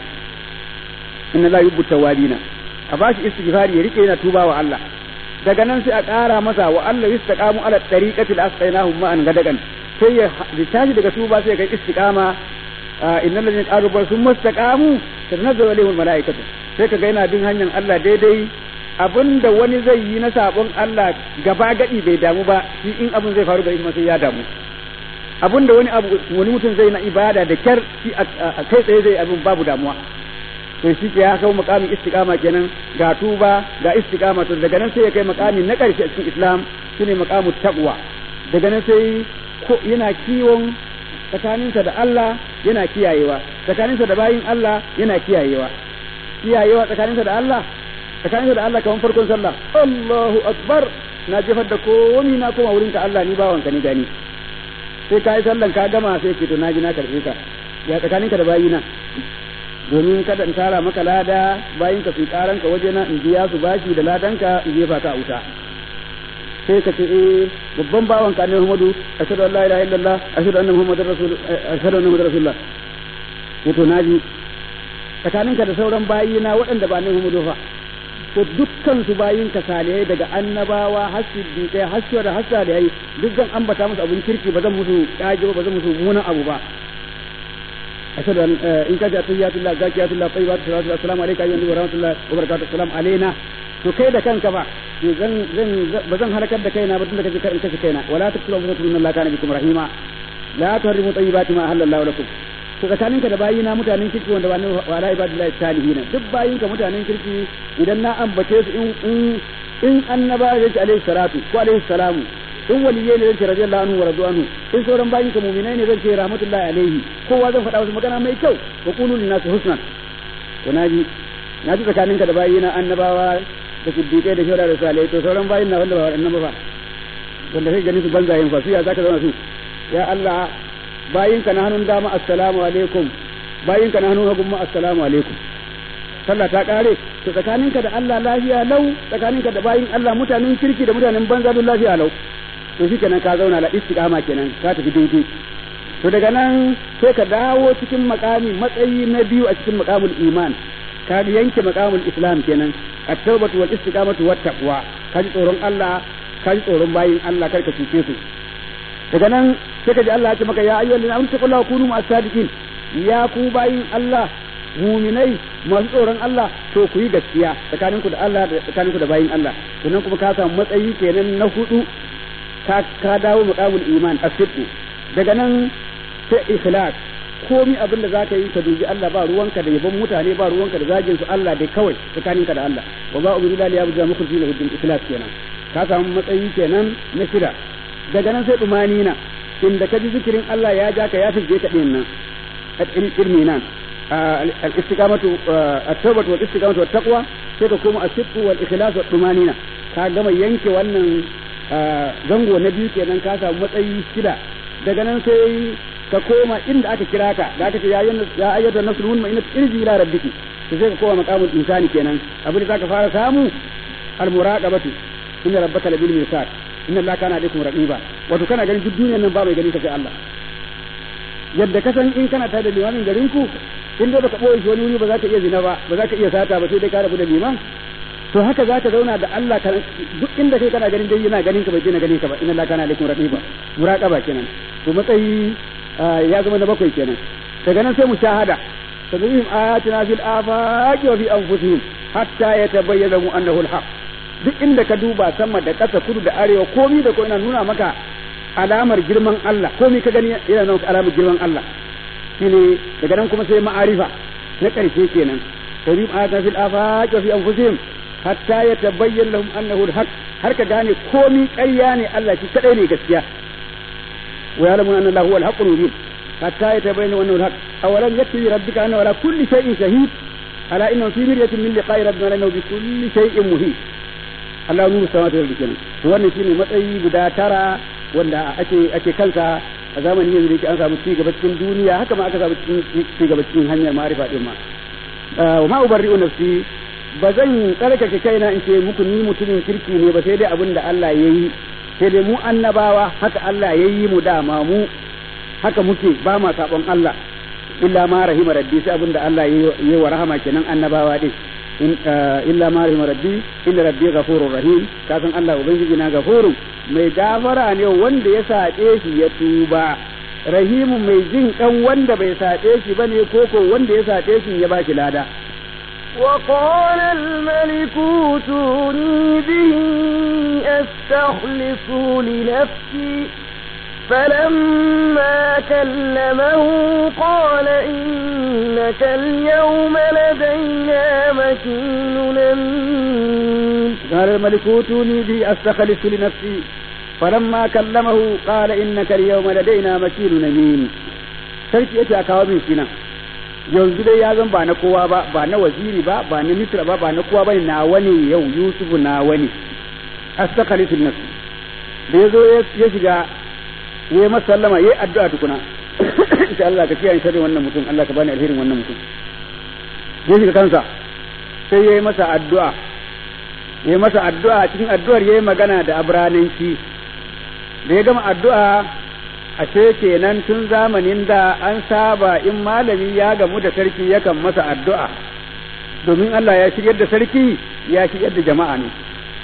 inna la yuhibbu tawabina a bashi istighfari ya rike yana tuba wa Allah daga nan sai a ƙara masa wa Allah yastaqamu ala tariqati al-asqainahum ma'an gadagan sai ya tashi daga tuba sai ya kai istiqama innal ladina qalu ba summa istaqamu tanazzalu alaihim al-malaikatu sai kaga yana bin hanyar Allah daidai abinda wani zai yi na sabon Allah gaba gadi bai damu ba shi in abin zai faru da shi sai ya damu abinda wani mutum zai na ibada da kyar shi a kai tsaye zai abin babu damuwa to shi ke ya kawo makamin istiqama kenan ga tuba ga istiqama to daga nan sai ya kai makami na ƙarshe a cikin Islam shine maqamut taqwa daga nan sai yana kiwon tsakaninsa da Allah yana kiyayewa tsakaninsa da bayin Allah yana kiyayewa tsakaninsa da Allah kamar farkon sallah Allahu akbar na jefar da komai na koma wurin ka Allah ni bawanka ni gani sai kai sallan ka gama sai ce to naji na karbe ka ya tsakaninka da bayina domin kada in tara maka lada bayin ka su karan ka waje na in biya su bashi da ladanka in jefa ka wuta sai ka ce babban bawan ka ne Muhammadu ashhadu an la ilaha illallah ashhadu anna muhammadar rasulullah to naji tsakaninka da sauran bayina waɗanda ba ne Muhammadu fa to dukkan su bayin ka salihai daga annabawa har siddiqai har da hassa da yayi dukkan ambata musu abun kirki ba zan musu kage ba zan musu munan abu ba ashhadu an in ka ta'atiyatullah zakiyatullah tayyibat salatu assalamu alayka ayyuhan wa rahmatullahi wa barakatuh assalamu alaina to kai da kanka ba zan halakar da kaina ba tun da kaje karin kace kaina wala taqtulu anfusakum inna allaha kana bikum rahima la tuhrimu tayyibati ma halallahu lakum to tsakaninka da bayina mutanen kirki wanda ba wala ibadillahi salihina duk bayinka mutanen kirki idan na ambace su in annaba yake alaihi salatu ko alaihi salamu in waliyai ne zan ce radiyallahu anhu wa radwanu in sauran bayinka mu'minai ne zan ce rahmatullahi alaihi kowa zan faɗa wasu magana mai kyau wa qulu lin nasi husnan to naji tsakaninka da bayina annabawa da siddiqai da shawara da salihai to sauran bayin na wanda ba waɗannan ba wanda kai ganin su banzayen fa su ya zaka zauna su ya Allah bayinka na hannun dama assalamu alaikum bayinka na hannun hagun ma assalamu alaikum sallah ta kare to tsakaninka da Allah lafiya lau tsakaninka da bayin Allah mutanen kirki da mutanen banza duk lafiya lau to shikenan ka zauna la istiqama kenan ka tafi daidai to daga nan sai ka dawo cikin makami matsayi na biyu a cikin maqamul iman ka yanke maqamul islam kenan at-tawbatu wal istiqamatu wat taqwa ka ji tsoron Allah ka ji tsoron bayin Allah karka cuce su daga nan sai ka ji Allah ya ce maka ya ayyuhal ladina amanu taqullaha wa kunu ma'as sadiqin ya ku bayin Allah mu'minai masu tsoron Allah to ku yi gaskiya tsakaninku da Allah da tsakaninku da bayin Allah to nan kuma ka samu matsayi kenan na hudu ka dawo muqamul iman as-sidq daga nan sai ikhlas komi abin da zaka yi ka dubi Allah ba ruwanka da yabon mutane ba ruwanka da zagin su Allah dai kawai tsakaninka da Allah wa ba ubidu lillahi ya buja mukhlisina lahu ikhlas kenan ka samu matsayi kenan na shida daga nan sai dumanina inda ka ji zikirin Allah ya ja ka ya fije ka din nan ilmi nan al-istiqamatu at-tawbatu wal istiqamatu wat taqwa sai ka koma as-sidq wal ikhlas wat dumanina ka gama yanke wannan zango na biyu kenan ka samu matsayi shida daga nan sai ka koma inda aka kira ka da aka ce ya ayyatu nasrun ma inna irji ila rabbiki sai ka koma maqamul insani kenan abin da zaka fara samu al-muraqabatu inna rabbaka labil mirsad inna allaha kana alaikum raqiba wato kana ganin duk duniyar nan ba mai gani ka sai Allah yadda ka san in kana tare da limamin garin ku in dai baka boye shi wani wuri ba za ka iya zina ba ba za ka iya sata ba sai dai ka rabu da liman to haka za ka zauna da Allah ka duk inda kai kana ganin dai yana ganin ka bai yana ganin ka ba inna allaha kana alaikum raqiba muraqaba kenan to matsayi ya zama na bakwai kenan daga nan sai mushahada tadrihim ayatina fil afaqi wa fi anfusihim hatta yatabayyana lahum annahu al-haq duk inda ka duba sama da ƙasa kudu da arewa komi da ko ina nuna maka alamar girman Allah komi ka gani yana nuna maka alamar girman Allah shine daga nan kuma sai ma'arifa na ƙarshe kenan tadrihim ayatina fil afaqi wa fi anfusihim hatta yatabayyana lahum annahu al-haq har ka gane komi ƙarya ne Allah shi kadai ne gaskiya ويعلمون أن الله هو الحق المبين حتى يتبين أنه الحق أولم يكفي ربك أنه على كل شيء شهيد ألا إنه في مرية من لقاء ربنا لأنه بكل شيء مهيب الله نور السماوات والأرض kenan to wannan shine matsayi guda tara wanda ake kansa a zamanin yanzu da yake an samu cigaba cikin duniya haka ma aka samu cigaba cikin hanyar ma'arifa din ma wa ma ubarri'u nafsi ba zan tsarkake kaina in ce muku ni mutumin kirki ne ba sai dai abin da Allah ya yi sai dai mu annabawa haka Allah ya yi mu dama mu haka muke ba ma sabon Allah illa ma rahima rabbi sai abinda Allah ya yi wa rahama kenan annabawa din illa ma rahima rabbi inna rabbi ghafurur rahim kasan Allah ubangiji na gafurun mai gafara ne wanda ya saɗe shi ya tuba rahimu mai jin kan wanda bai saɗe shi bane koko wanda ya saɗe shi ya baki lada وقال الملك اوتوني به أستخلص لنفسي فلما كلمه قال إنك اليوم لدينا مكين أمين قال الملك اوتوني به أستخلص لنفسي فلما كلمه قال إنك اليوم لدينا مكين أمين sarki yace a kawo min shi nan yanzu dai ya zan ba na kowa ba ba na waziri ba ba na misra ba ba na kowa bane na wani yau yusufu na wani astakhalisu nafsi da yazo ya shiga yayi masallama yayi addu'a tukuna insha Allah ka kiyaye sharrin wannan mutum Allah ka bani alherin wannan mutum ya shiga kansa sai yayi masa addu'a cikin addu'ar yayi magana da abrananci da ya gama addu'a ashe kenan tun zamanin da an saba in malami ya gamu da sarki yakan masa addu'a domin Allah ya shiryar da sarki ya shiryar da jama'a ne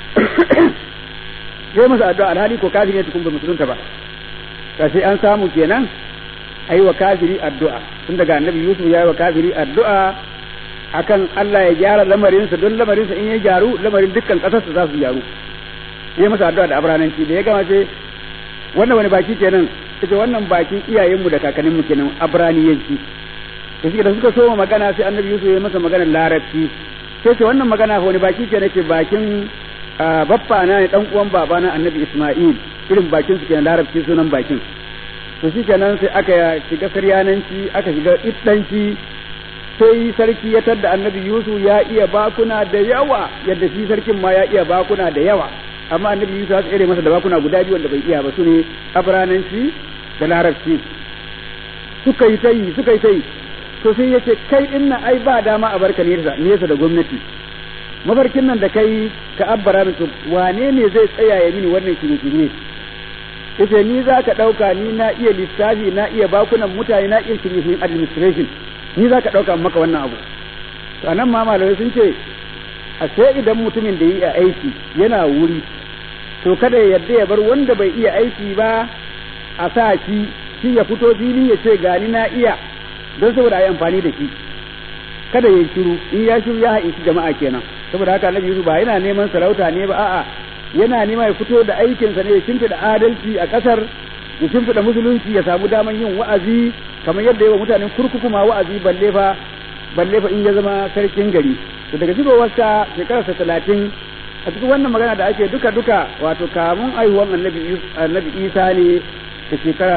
sai masa addu'a alhali ko kafiri ne tukun ba musulunta ba sai an samu kenan ayi wa kafiri addu'a tun daga annabi Yusuf ya yi wa kafiri addu'a akan Allah ya gyara lamarinsa don lamarinsa in ya gyaru lamarin dukkan ƙasarsa za su gyaru sai masa addu'a da abrananci da ya gama ce wannan wani baki kenan ita wannan bakin iyayenmu da kakanninmu kenan abraniyanci da suka so magana sai annabi Yusuf ya masa maganar larabci sai ce wannan magana wani baki ke nake bakin baffa na ne dan uwan babana annabi Isma'il irin bakin su kenan larabci sunan bakin to shikenan sai aka shiga saryananci aka shiga iddanci sai sarki ya tadda annabi Yusuf ya iya bakuna da yawa yadda shi sarkin ma ya iya bakuna da yawa amma annabi Yusuf ya tsere masa da bakuna guda biyu wanda bai iya ba su ne abrananci da larabci suka yi tai to sai yace kai din nan ai ba dama a barka nesa da gwamnati mafarkin nan da kai ka abbara musu wane ne zai tsaya ya mini wannan shirye yace ni za ka dauka ni na iya lissafi na iya bakunan mutane na iya shirye administration ni za ka dauka maka wannan abu to anan ma malamai sun ce a sai idan mutumin da yi aiki yana wuri to kada ya yarda ya bar wanda bai iya aiki ba a sa shi ya fito fili ya ce gani na iya don saboda ayi amfani da shi kada ya shiru in ya shiru ya haƙi jama'a kenan saboda haka Annabi Yusuf ba yana neman sarauta ne ba a'a yana nema ya fito da aikinsa ne ya shimfiɗa adalci a ƙasar ya shimfiɗa musulunci ya samu daman yin wa'azi kamar yadda yawa mutanen kurkuku ma wa'azi balle fa in ya zama sarkin gari to daga shigowarsa shekararsa 30 a cikin wannan magana da ake duka wato kamun aihuwan annabi Isa ne da shekara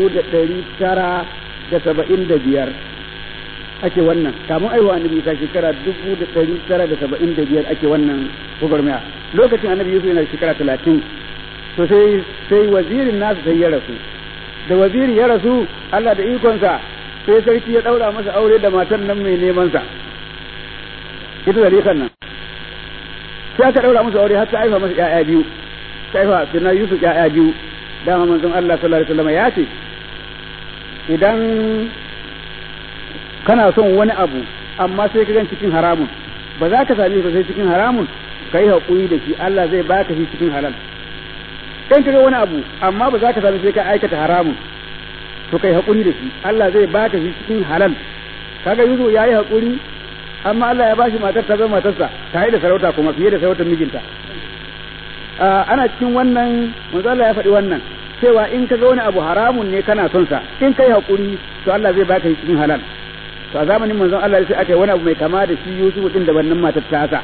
1975 ake wannan kamun aihuwa annabi Isa shekara 1975 ake wannan gwagwarmaya lokacin annabi Yusuf yana shekara 30 to sai wazirin nasu sai ya rasu da waziri ya rasu Allah da ikonsa sai sarki ya daura masa aure da matan nan mai neman sa ita da rikan nan sai aka daura masa aure har ta haifa masa ƴaƴa biyu ta haifa sirna Yusuf ƴaƴa biyu dama manzon Allah sallallahu alaihi wasallam ya ce idan kana son wani abu amma sai ka gan cikin haramun ba za ka same shi sai cikin haramun kai haƙuri da shi Allah zai baka shi cikin halal kan kaga wani abu amma ba za ka same sai ka aikata haramun to kai haƙuri da shi Allah zai baka shi cikin halal kaga Yusuf yayi haƙuri amma Allah ya bashi matar ta zama matarsa ta da sarauta kuma fiye da sarautar mijinta ana cikin wannan manzo Allah ya faɗi wannan cewa in kaga wani abu haramun ne kana son sa in kai haƙuri to Allah zai baka shi cikin halal to a zamanin manzon Allah sai aka yi wani abu mai kama da shi Yusuf din da wannan matar ta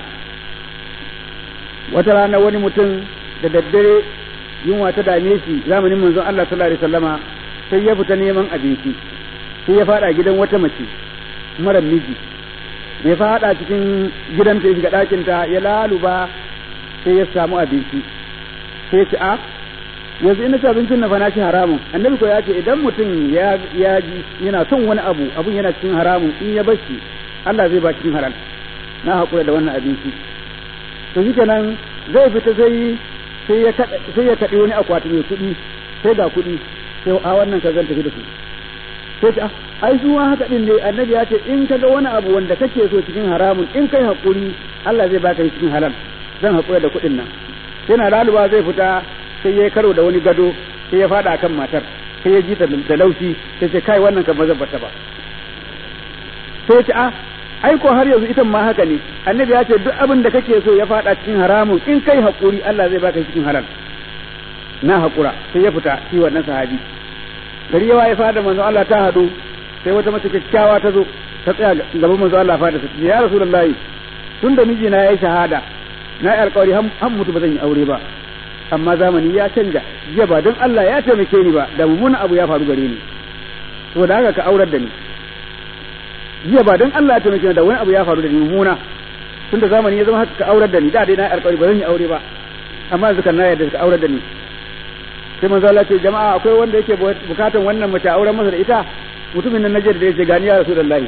wata rana wani mutum da daddare yunwa ta dame shi zamanin manzon Allah sallallahu alaihi wasallama sai ya fita neman abinci sai ya fada gidan wata mace mara miji bai fada cikin gidan ta shiga ɗakin ta ya laluba sai ya samu abinci sai ce a yanzu ina ci abincin na fa na ci haramun annabi ko ya ce idan mutum ya ji yana son wani abu abun yana cikin haramun in ya bashi Allah zai ba cikin halal na haƙura da wannan abinci to shikenan zai fita sai ya kaɗi wani akwati mai kuɗi sai ga kuɗi sai a wannan ka zan tafi da su sai ta ai su ma haka din ne annabi ya ce in kaga wani abu wanda kake so cikin haramun in kai haƙuri Allah zai baka shi cikin halal zan haƙura da kuɗin nan yana laluba zai fita sai ya karo da wani gado sai ya fada kan matar sai ya ji ta da laushi sai ce kai wannan kan ba zan bata ba sai ce ai ko har yanzu ita ma haka ne annabi ya ce duk abin da kake so ya fada cikin haramun in kai hakuri Allah zai baka cikin halal na hakura sai ya fita shi wannan sahabi gari yawa ya fada manzo Allah ta hadu sai wata mace kyakkyawa ta zo ta tsaya gaban manzo Allah fada sai ya rasulullahi tunda mijina yayi shahada na yi alƙawari han mutu ba zan yi aure ba amma zamani ya canja jiya ba don Allah ya taimake ni ba da mummunan abu ya faru gare ni saboda haka ka aurar da ni jiya ba don Allah ya taimake ni da wani abu ya faru da ni mummuna tunda zamani ya zama haka ka aurar da ni da dai na yi alƙawari ba zan yi aure ba amma yanzu kan na yarda ka aurar da ni sai manzo Allah ce jama'a akwai wanda yake bukatan wannan mace auren masa da ita mutumin nan naje da yace gani ya rasulullahi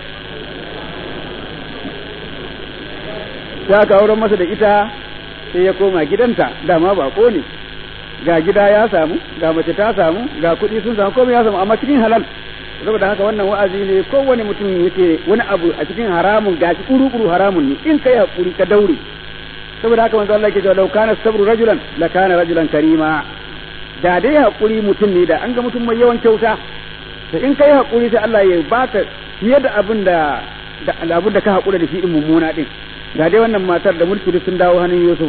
sai aka auren masa da ita sai ya koma gidanta dama bako ne ga gida ya samu ga mace ta samu ga kuɗi sun samu komai ya samu amma cikin halal saboda haka wannan wa'azi ne kowane mutum yake wani abu a cikin haramun gashi kuru haramun ne in kai hakuri ka daure saboda haka manzo Allah yake cewa law kana sabru rajulan la kana rajulan karima da dai hakuri mutum ne da an ga mutum mai yawan kyauta to in kai hakuri sai Allah ya baka fiye da abin da ka hakura da shi in mummuna din ga dai wannan matar da mulki sun dawo hannun Yusuf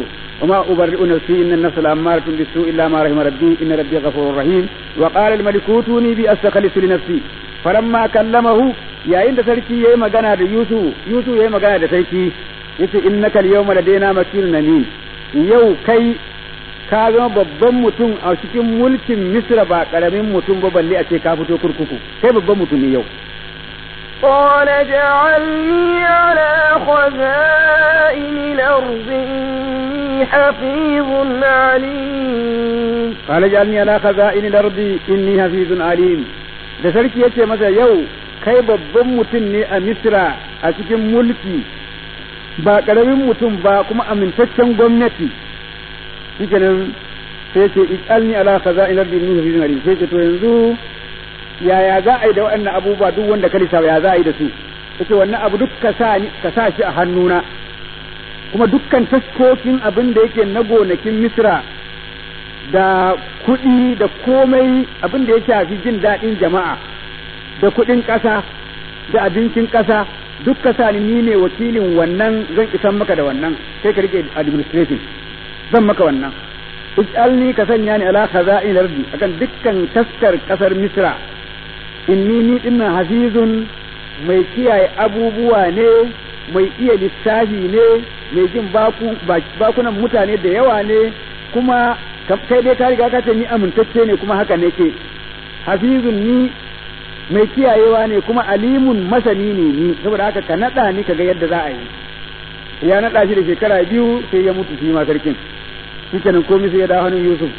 وما أبرئ نفسي إن النفس لأمارة بالسوء إلا ما رحم ربي إن ربي غفور رحيم وقال الملك اوتوني بأستخلص لنفسي فلما كلمه يا إن سركي يا مغانا يوسف يا مغانا سركي yace innaka al-yawma ladaina makinun amin yau kai ka zama babban mutum a cikin mulkin Misra ba karamin mutum ba balle a ce ka fito kurkuku kai babban mutum ne yau قال اجعلني على خزائن الأرض إني حفيظ عليم قال اجعلني على خزائن الأرض إني حفيظ عليم da sarki yace masa yau kai babban mutum ne a Misra a cikin mulki ba karamin mutum ba kuma amintaccen gwamnati shikenan sai ce ij'alni ala khaza'in ardi inni hafizun alim sai ce to yanzu yaya za a yi da waɗannan abubuwa duk wanda ka lissa ya za a yi da su yace wannan abu duk ka sa shi a hannuna kuma dukkan taskokin abin da yake na gonakin Misra da kuɗi da komai abin da ya shafi jin daɗin jama'a da kuɗin ƙasa da abincin ƙasa duk ka sa ni ne wakilin wannan zan isan maka da wannan sai ka rike administrative zan maka wannan ij'alni ka sanya ni ala khaza'in ardi akan dukkan taskar kasar Misra inni ni dinnan hafizun mai kiyaye abubuwa ne mai iya lissafi ne mai jin bakunan mutane da yawa ne kuma kai dai ka riga ka ce ni amintacce ne kuma haka ne ke hafizun ni mai kiyayewa ne kuma alimun masani ne ni saboda haka ka nada ni kaga yadda za a yi ya nada shi da shekara 2 sai ya mutu shi ma sarkin shikenan komai sai ya dawo hannun Yusuf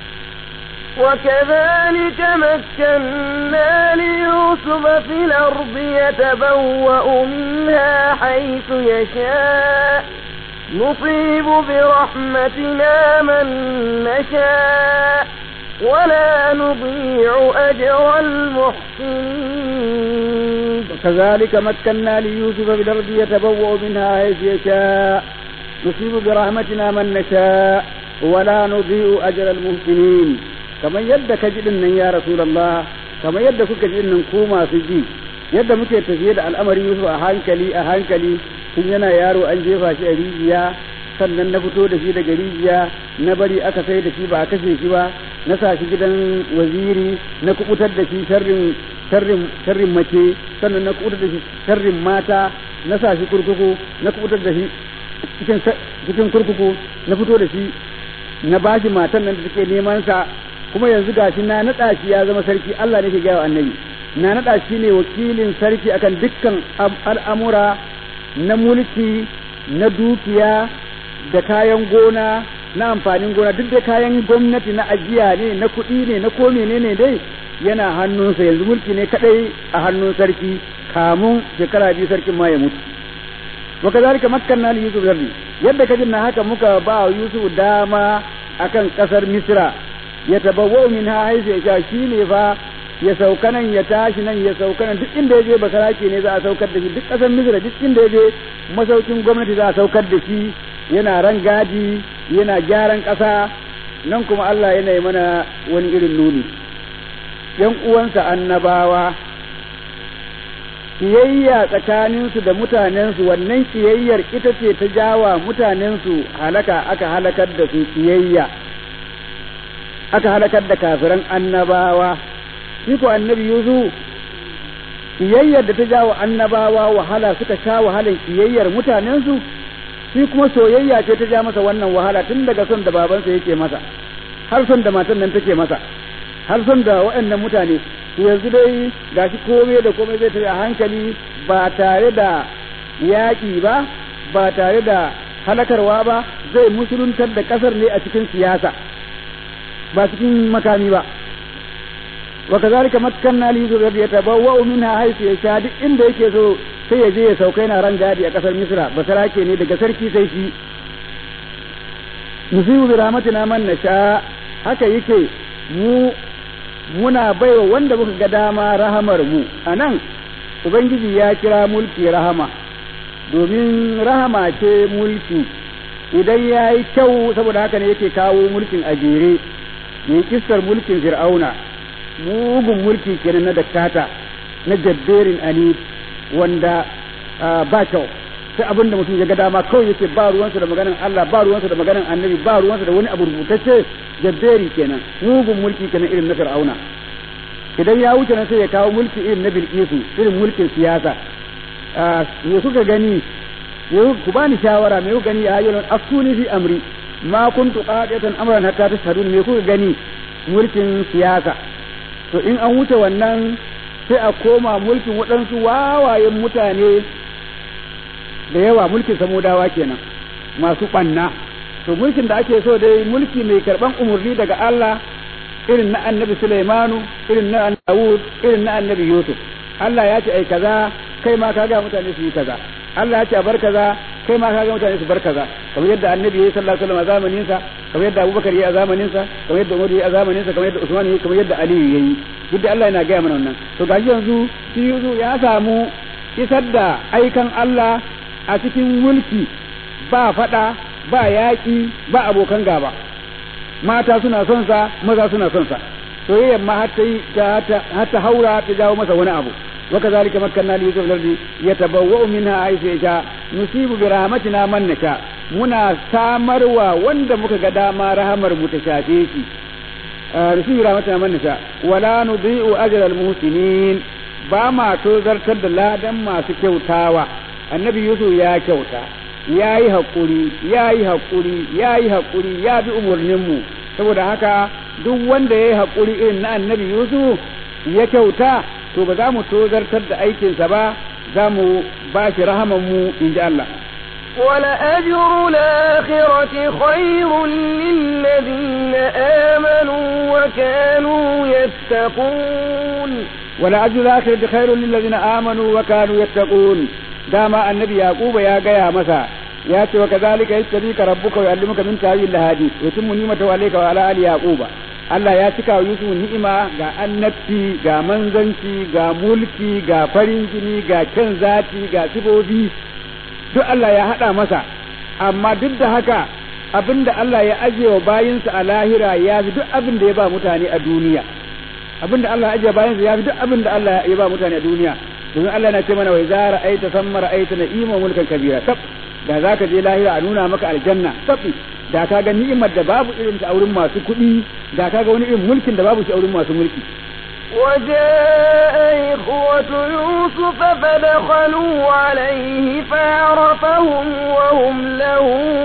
وكذلك مكنا ليوسف في الأرض يتبوأ منها حيث يشاء نصيب برحمتنا من نشاء ولا نضيع أجر المحسنين وكذلك مكنا ليوسف في الأرض يتبوأ منها حيث يشاء نصيب برحمتنا من نشاء ولا نضيع أجر المحسنين كما يدك جدنا يا رسول الله كما يدك جدنا كوما في جي yadda muke tafiye da al'amarin Yusuf a hankali tun yana yaro an jefa shi a rijiya sannan na fito da shi daga rijiya na bari aka sai da shi ba a kashe shi ba na sa shi gidan waziri na kubutar da shi sharrin mace sannan na kubutar da shi sharrin mata na sa shi kurkuku na kubutar da shi cikin kurkuku na fito da shi na bashi matan nan da take neman sa kuma yanzu gashi na nada shi ya zama sarki Allah ne ke gaya wa annabi na nada shi ne wakilin sarki akan dukkan al'amura na mulki na dukiya da kayan gona na amfanin gona duk da kayan gwamnati na ajiya ne na kuɗi ne na ko menene dai yana hannunsa yanzu mulki ne kadai a hannun sarki kamun shekara 2 sarkin ma ya mutu wa kazalika makkanna li yusuf zarri yadda kajin na haka muka ba Yusuf dama akan kasar Misra ya tabawwa minha haizu ya shine fa ya sauka nan ya tashi nan ya sauka nan duk inda yaje basarake ne za a saukar da shi duk kasar Misra duk inda yaje masaukin gwamnati za a saukar da shi yana ran gadi yana gyaran kasa nan kuma Allah yana yi mana wani irin nuni yan uwansa annabawa kiyayya tsakaninsu da mutanensu wannan kiyayyar ita ce ta jawa mutanensu halaka aka halakar da su kiyayya aka halakar da kafiran annabawa shi ko annabi Yusuf kiyayyar da ta jawa annabawa wahala suka sha wahalan kiyayyar mutanensu shi kuma soyayya ce ta ja masa wannan wahala tun daga son da babansa yake masa har son da matan nan take masa har son da waɗannan mutane yanzu dai gashi komai da komai zai tafi a hankali ba tare da yaƙi ba tare da halakarwa ba zai musuluntar da ƙasar ne a cikin siyasa ba cikin makami ba wa kazalika makkanna li yusuf yatabawwa minha haythu yasha duk inda yake so sai ya je ya sauka yana ran gadi a ƙasar Misra basarake ne daga sarki sai shi nusibu bi rahmatina man nasha haka yake muna baiwa wanda muka ga dama rahamar mu anan ubangiji ya kira mulki rahama domin rahama ce mulki idan yayi kyau saboda haka ne yake kawo mulkin a jere ne kissar mulkin fir'auna mugun mulki kenan na dakkata na jabberin ani wanda ba kyau sai abin da mutum ya ga dama kawai yake ba ruwansa da maganan Allah ba ruwansa da maganan annabi ba ruwansa da wani abu rubutacce jabberi kenan mugun mulki kenan irin na Fir'auna idan ya wuce nan sai ya kawo mulki irin na Bilkisu irin mulkin siyasa me kuka gani ku bani shawara me kuka gani ya ayyuhan aftuni fi amri ma kuntu qadiyatan amran hatta tashhadun me kuka gani mulkin siyasa to in an wuce wannan sai a koma mulkin waɗansu wawayen mutane da yawa mulkin samudawa kenan masu ɓanna to mulkin da ake so dai mulki mai karɓan umarni daga Allah irin na annabi Sulaimanu irin na annabi Dawud irin na annabi Yusuf Allah ya ce ai kaza kai ma kaga mutane su yi kaza Allah ya ce a bar kaza kai ma kaga mutane su bar kaza kamar yadda annabi yayi sallallahu alaihi wasallam a zamanin sa kamar yadda Abubakar yayi a zamanin sa kamar yadda Umar yayi a zamanin sa kamar yadda Usman yayi kamar yadda Ali yayi duk da Allah yana gaya mana wannan to gashi yanzu shi yanzu ya samu isar da aikan Allah a cikin mulki ba fada ba yaki ba abokan gaba mata suna son sa maza suna son sa soyayya ma har ta haura ta jawo masa wani abu وكذلك مكنا ليوسف الأرض يتبوأ منها حيث يشاء نصيب برحمتنا من نشاء منا سامروا وند muka ga dama rahamar mu ta shafe shi نصيب برحمتنا من نشاء ولا نضيء أجر المحسنين ba ma tozartar da ladan masu kyautawa annabi Yusuf ya kyauta yayi hakuri ya bi umurnin mu saboda haka duk wanda yayi hakuri irin na annabi Yusuf ya kyauta to ba za mu tozartar da aikinsa ba za mu ba shi rahamanmu in ji Allah. Wala ajru al-akhirati khayrun lilladhina amanu wa kanu yattaqun. Wala ajru al-akhirati khayrun lilladhina amanu wa kanu yattaqun. Dama annabi Yaquba ya gaya masa ya ce wa kadhalika yastabika rabbuka wa yu'allimuka min ta'wil al-hadith wa yutimmu ni'matahu alayka wa ala ali Yaquba. Allah ya cika wa Yusuf ni'ima ga annabci ga manzanci ga mulki ga farin jini ga kyan zati ga sibobi duk Allah ya hada masa amma duk da haka abinda Allah ya ajiye wa bayinsa a lahira ya fi duk abin da ya ba mutane a duniya abinda Allah ya ajiye bayinsa ya fi duk abin da Allah ya ba mutane a duniya domin Allah na ce mana wai za ra'aita samma ra'aita na'ima mulkan kabira tab da zaka je lahira a nuna maka aljanna tabi da ka ga ni'imar da babu irin ta auren masu kuɗi da ka ga wani irin mulkin da babu shi auren masu mulki وجاء إخوة يوسف فدخلوا عليه فعرفهم وهم له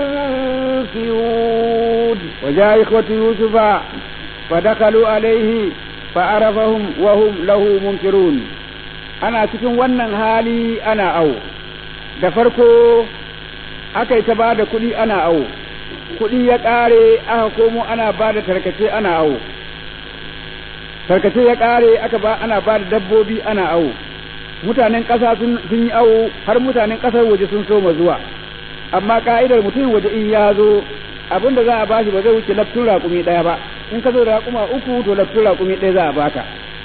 منكرون وجاء إخوة يوسف فدخلوا عليه فعرفهم وهم له منكرون أنا cikin wannan hali ana awo da farko aka yi ta ba da kuɗi ana awo kuɗi ya ƙare aka komo ana ba da tarkace ana awo tarkace ya ƙare ana ba da dabbobi ana awo mutanen ƙasa sun yi awo har mutanen ƙasar waje sun soma zuwa amma ka'idar mutumin waje in ya zo abin da za a bashi ba zai wuce laftun raƙumi ɗaya ba in ka zo da raƙuma uku to laftun raƙumi ɗaya za a baka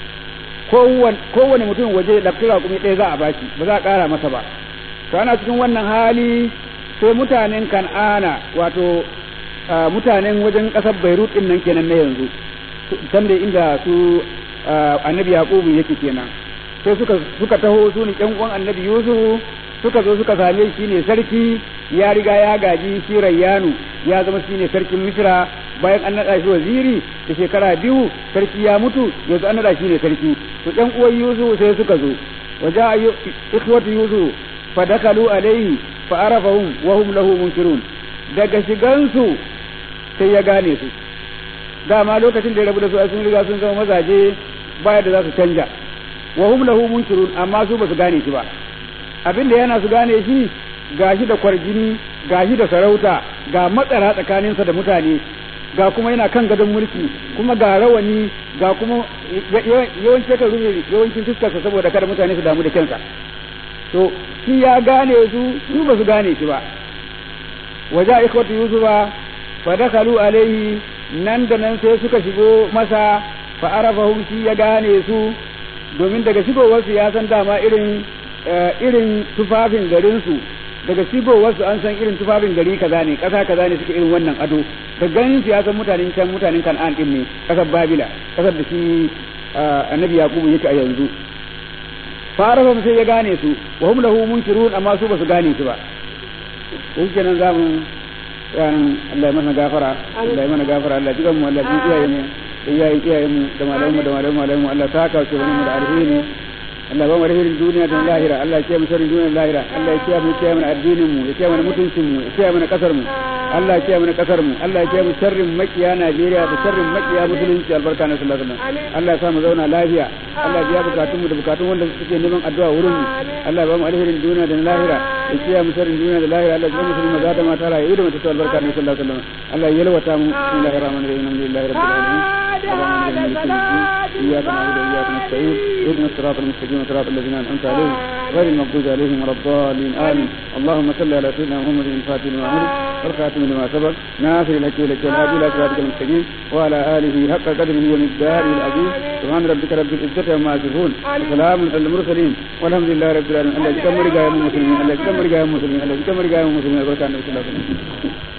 kowane mutumin waje laftun raƙumi ɗaya za a bashi ba za a ƙara masa ba to ana cikin wannan hali sai mutanen Kan'ana wato mutanen wajen ƙasar Beirut ɗin nan kenan na yanzu can da inda su annabi Yaqubu yake kenan sai suka taho su ne ƴan uwan annabi Yusuf suka zo suka same shi ne sarki ya riga ya gaji shi Rayyanu ya zama shi ne sarkin Misra bayan an naɗa shi waziri da shekara 2 sarki ya mutu yanzu an naɗa shi ne sarki to ƴan uwan Yusuf sai suka zo waja ikhwatu Yusuf fa dakalu alayhi fa arafahum wa hum lahu munkirun daga shigansu sai ya gane su dama lokacin da ya rabu da su sun riga sun zama mazaje baya da za su canja wa hum lahu munkirun amma su ba su gane shi ba abinda yana su gane shi gashi da kwarjini gashi da sarauta ga matsara tsakaninsa da mutane ga kuma yana kan gadon mulki kuma ga rawani ga kuma yawanci kan rufe yawancin fuskarsa saboda kada mutane su damu da kansa to shi ya gane su ba su gane shi ba waja ikhwatu yusufa fa dakalu alaihi nan da nan sai suka shigo masa fa arafahum shi ya gane su domin daga shigowarsu ya san dama irin tufafin garinsu daga shigowarsu an san irin tufafin gari kaza ne ƙasa kaza ne suke irin wannan ado da ganin su ya san mutanen Kan'an din ne ƙasar Babila ƙasar da shi annabi Yakubu yake a yanzu farafam sai ya gane su wa hum lahu munkirun amma su basu gane shi ba kenan za mu yanin Allah ya mana gafara Allah ya mana gafara Allah jigan mu Allah ya iyaye mu da malamu Allah ta kawo ce wani mu da alheri Allah ba mu alherin duniya da lahira Allah ya kiyaye mu sharrin duniya da lahira Allah ya kiyaye mana addinin mu ya kiyaye mana mutuncin mu ya kiyaye mana kasar mu Allah ya kiyaye mana kasar mu Allah ya kiyaye mu sharrin makiya Najeriya da sharrin makiya musulunci albarka na sallallahu alaihi wasallam Allah ya sa mu zauna lafiya Allah ya biya bukatun mu da bukatun wanda suke neman addu'a wurin mu Allah ya ba mu alherin duniya da lahira ya kiyaye mu sharrin duniya da lahira Allah ya ba mu musulmi maza da mata rayu da mutuwa albarka na sallallahu alaihi wasallam Allah ya yalwata mu bismillahir rahmanir rahim alhamdulillahi rabbil alamin إياك نعبد وإياك نستعين اهدنا الصراط المستقيم صراط الذين أنعمت عليهم غير المغضوب عليهم ولا الضالين آمين اللهم صل على سيدنا محمد الفاتح لما أمر والخاتم لما سبق ناصر الحق والهدى والهادي إلى صراطك المستقيم وعلى آله حق قدره ومقداره العظيم سبحان ربك رب العزة عما يصفون وسلام على المرسلين والحمد لله رب العالمين الله يكمل رجاء المسلمين الله يكمل رجاء المسلمين الله يكمل رجاء المسلمين بركاته الله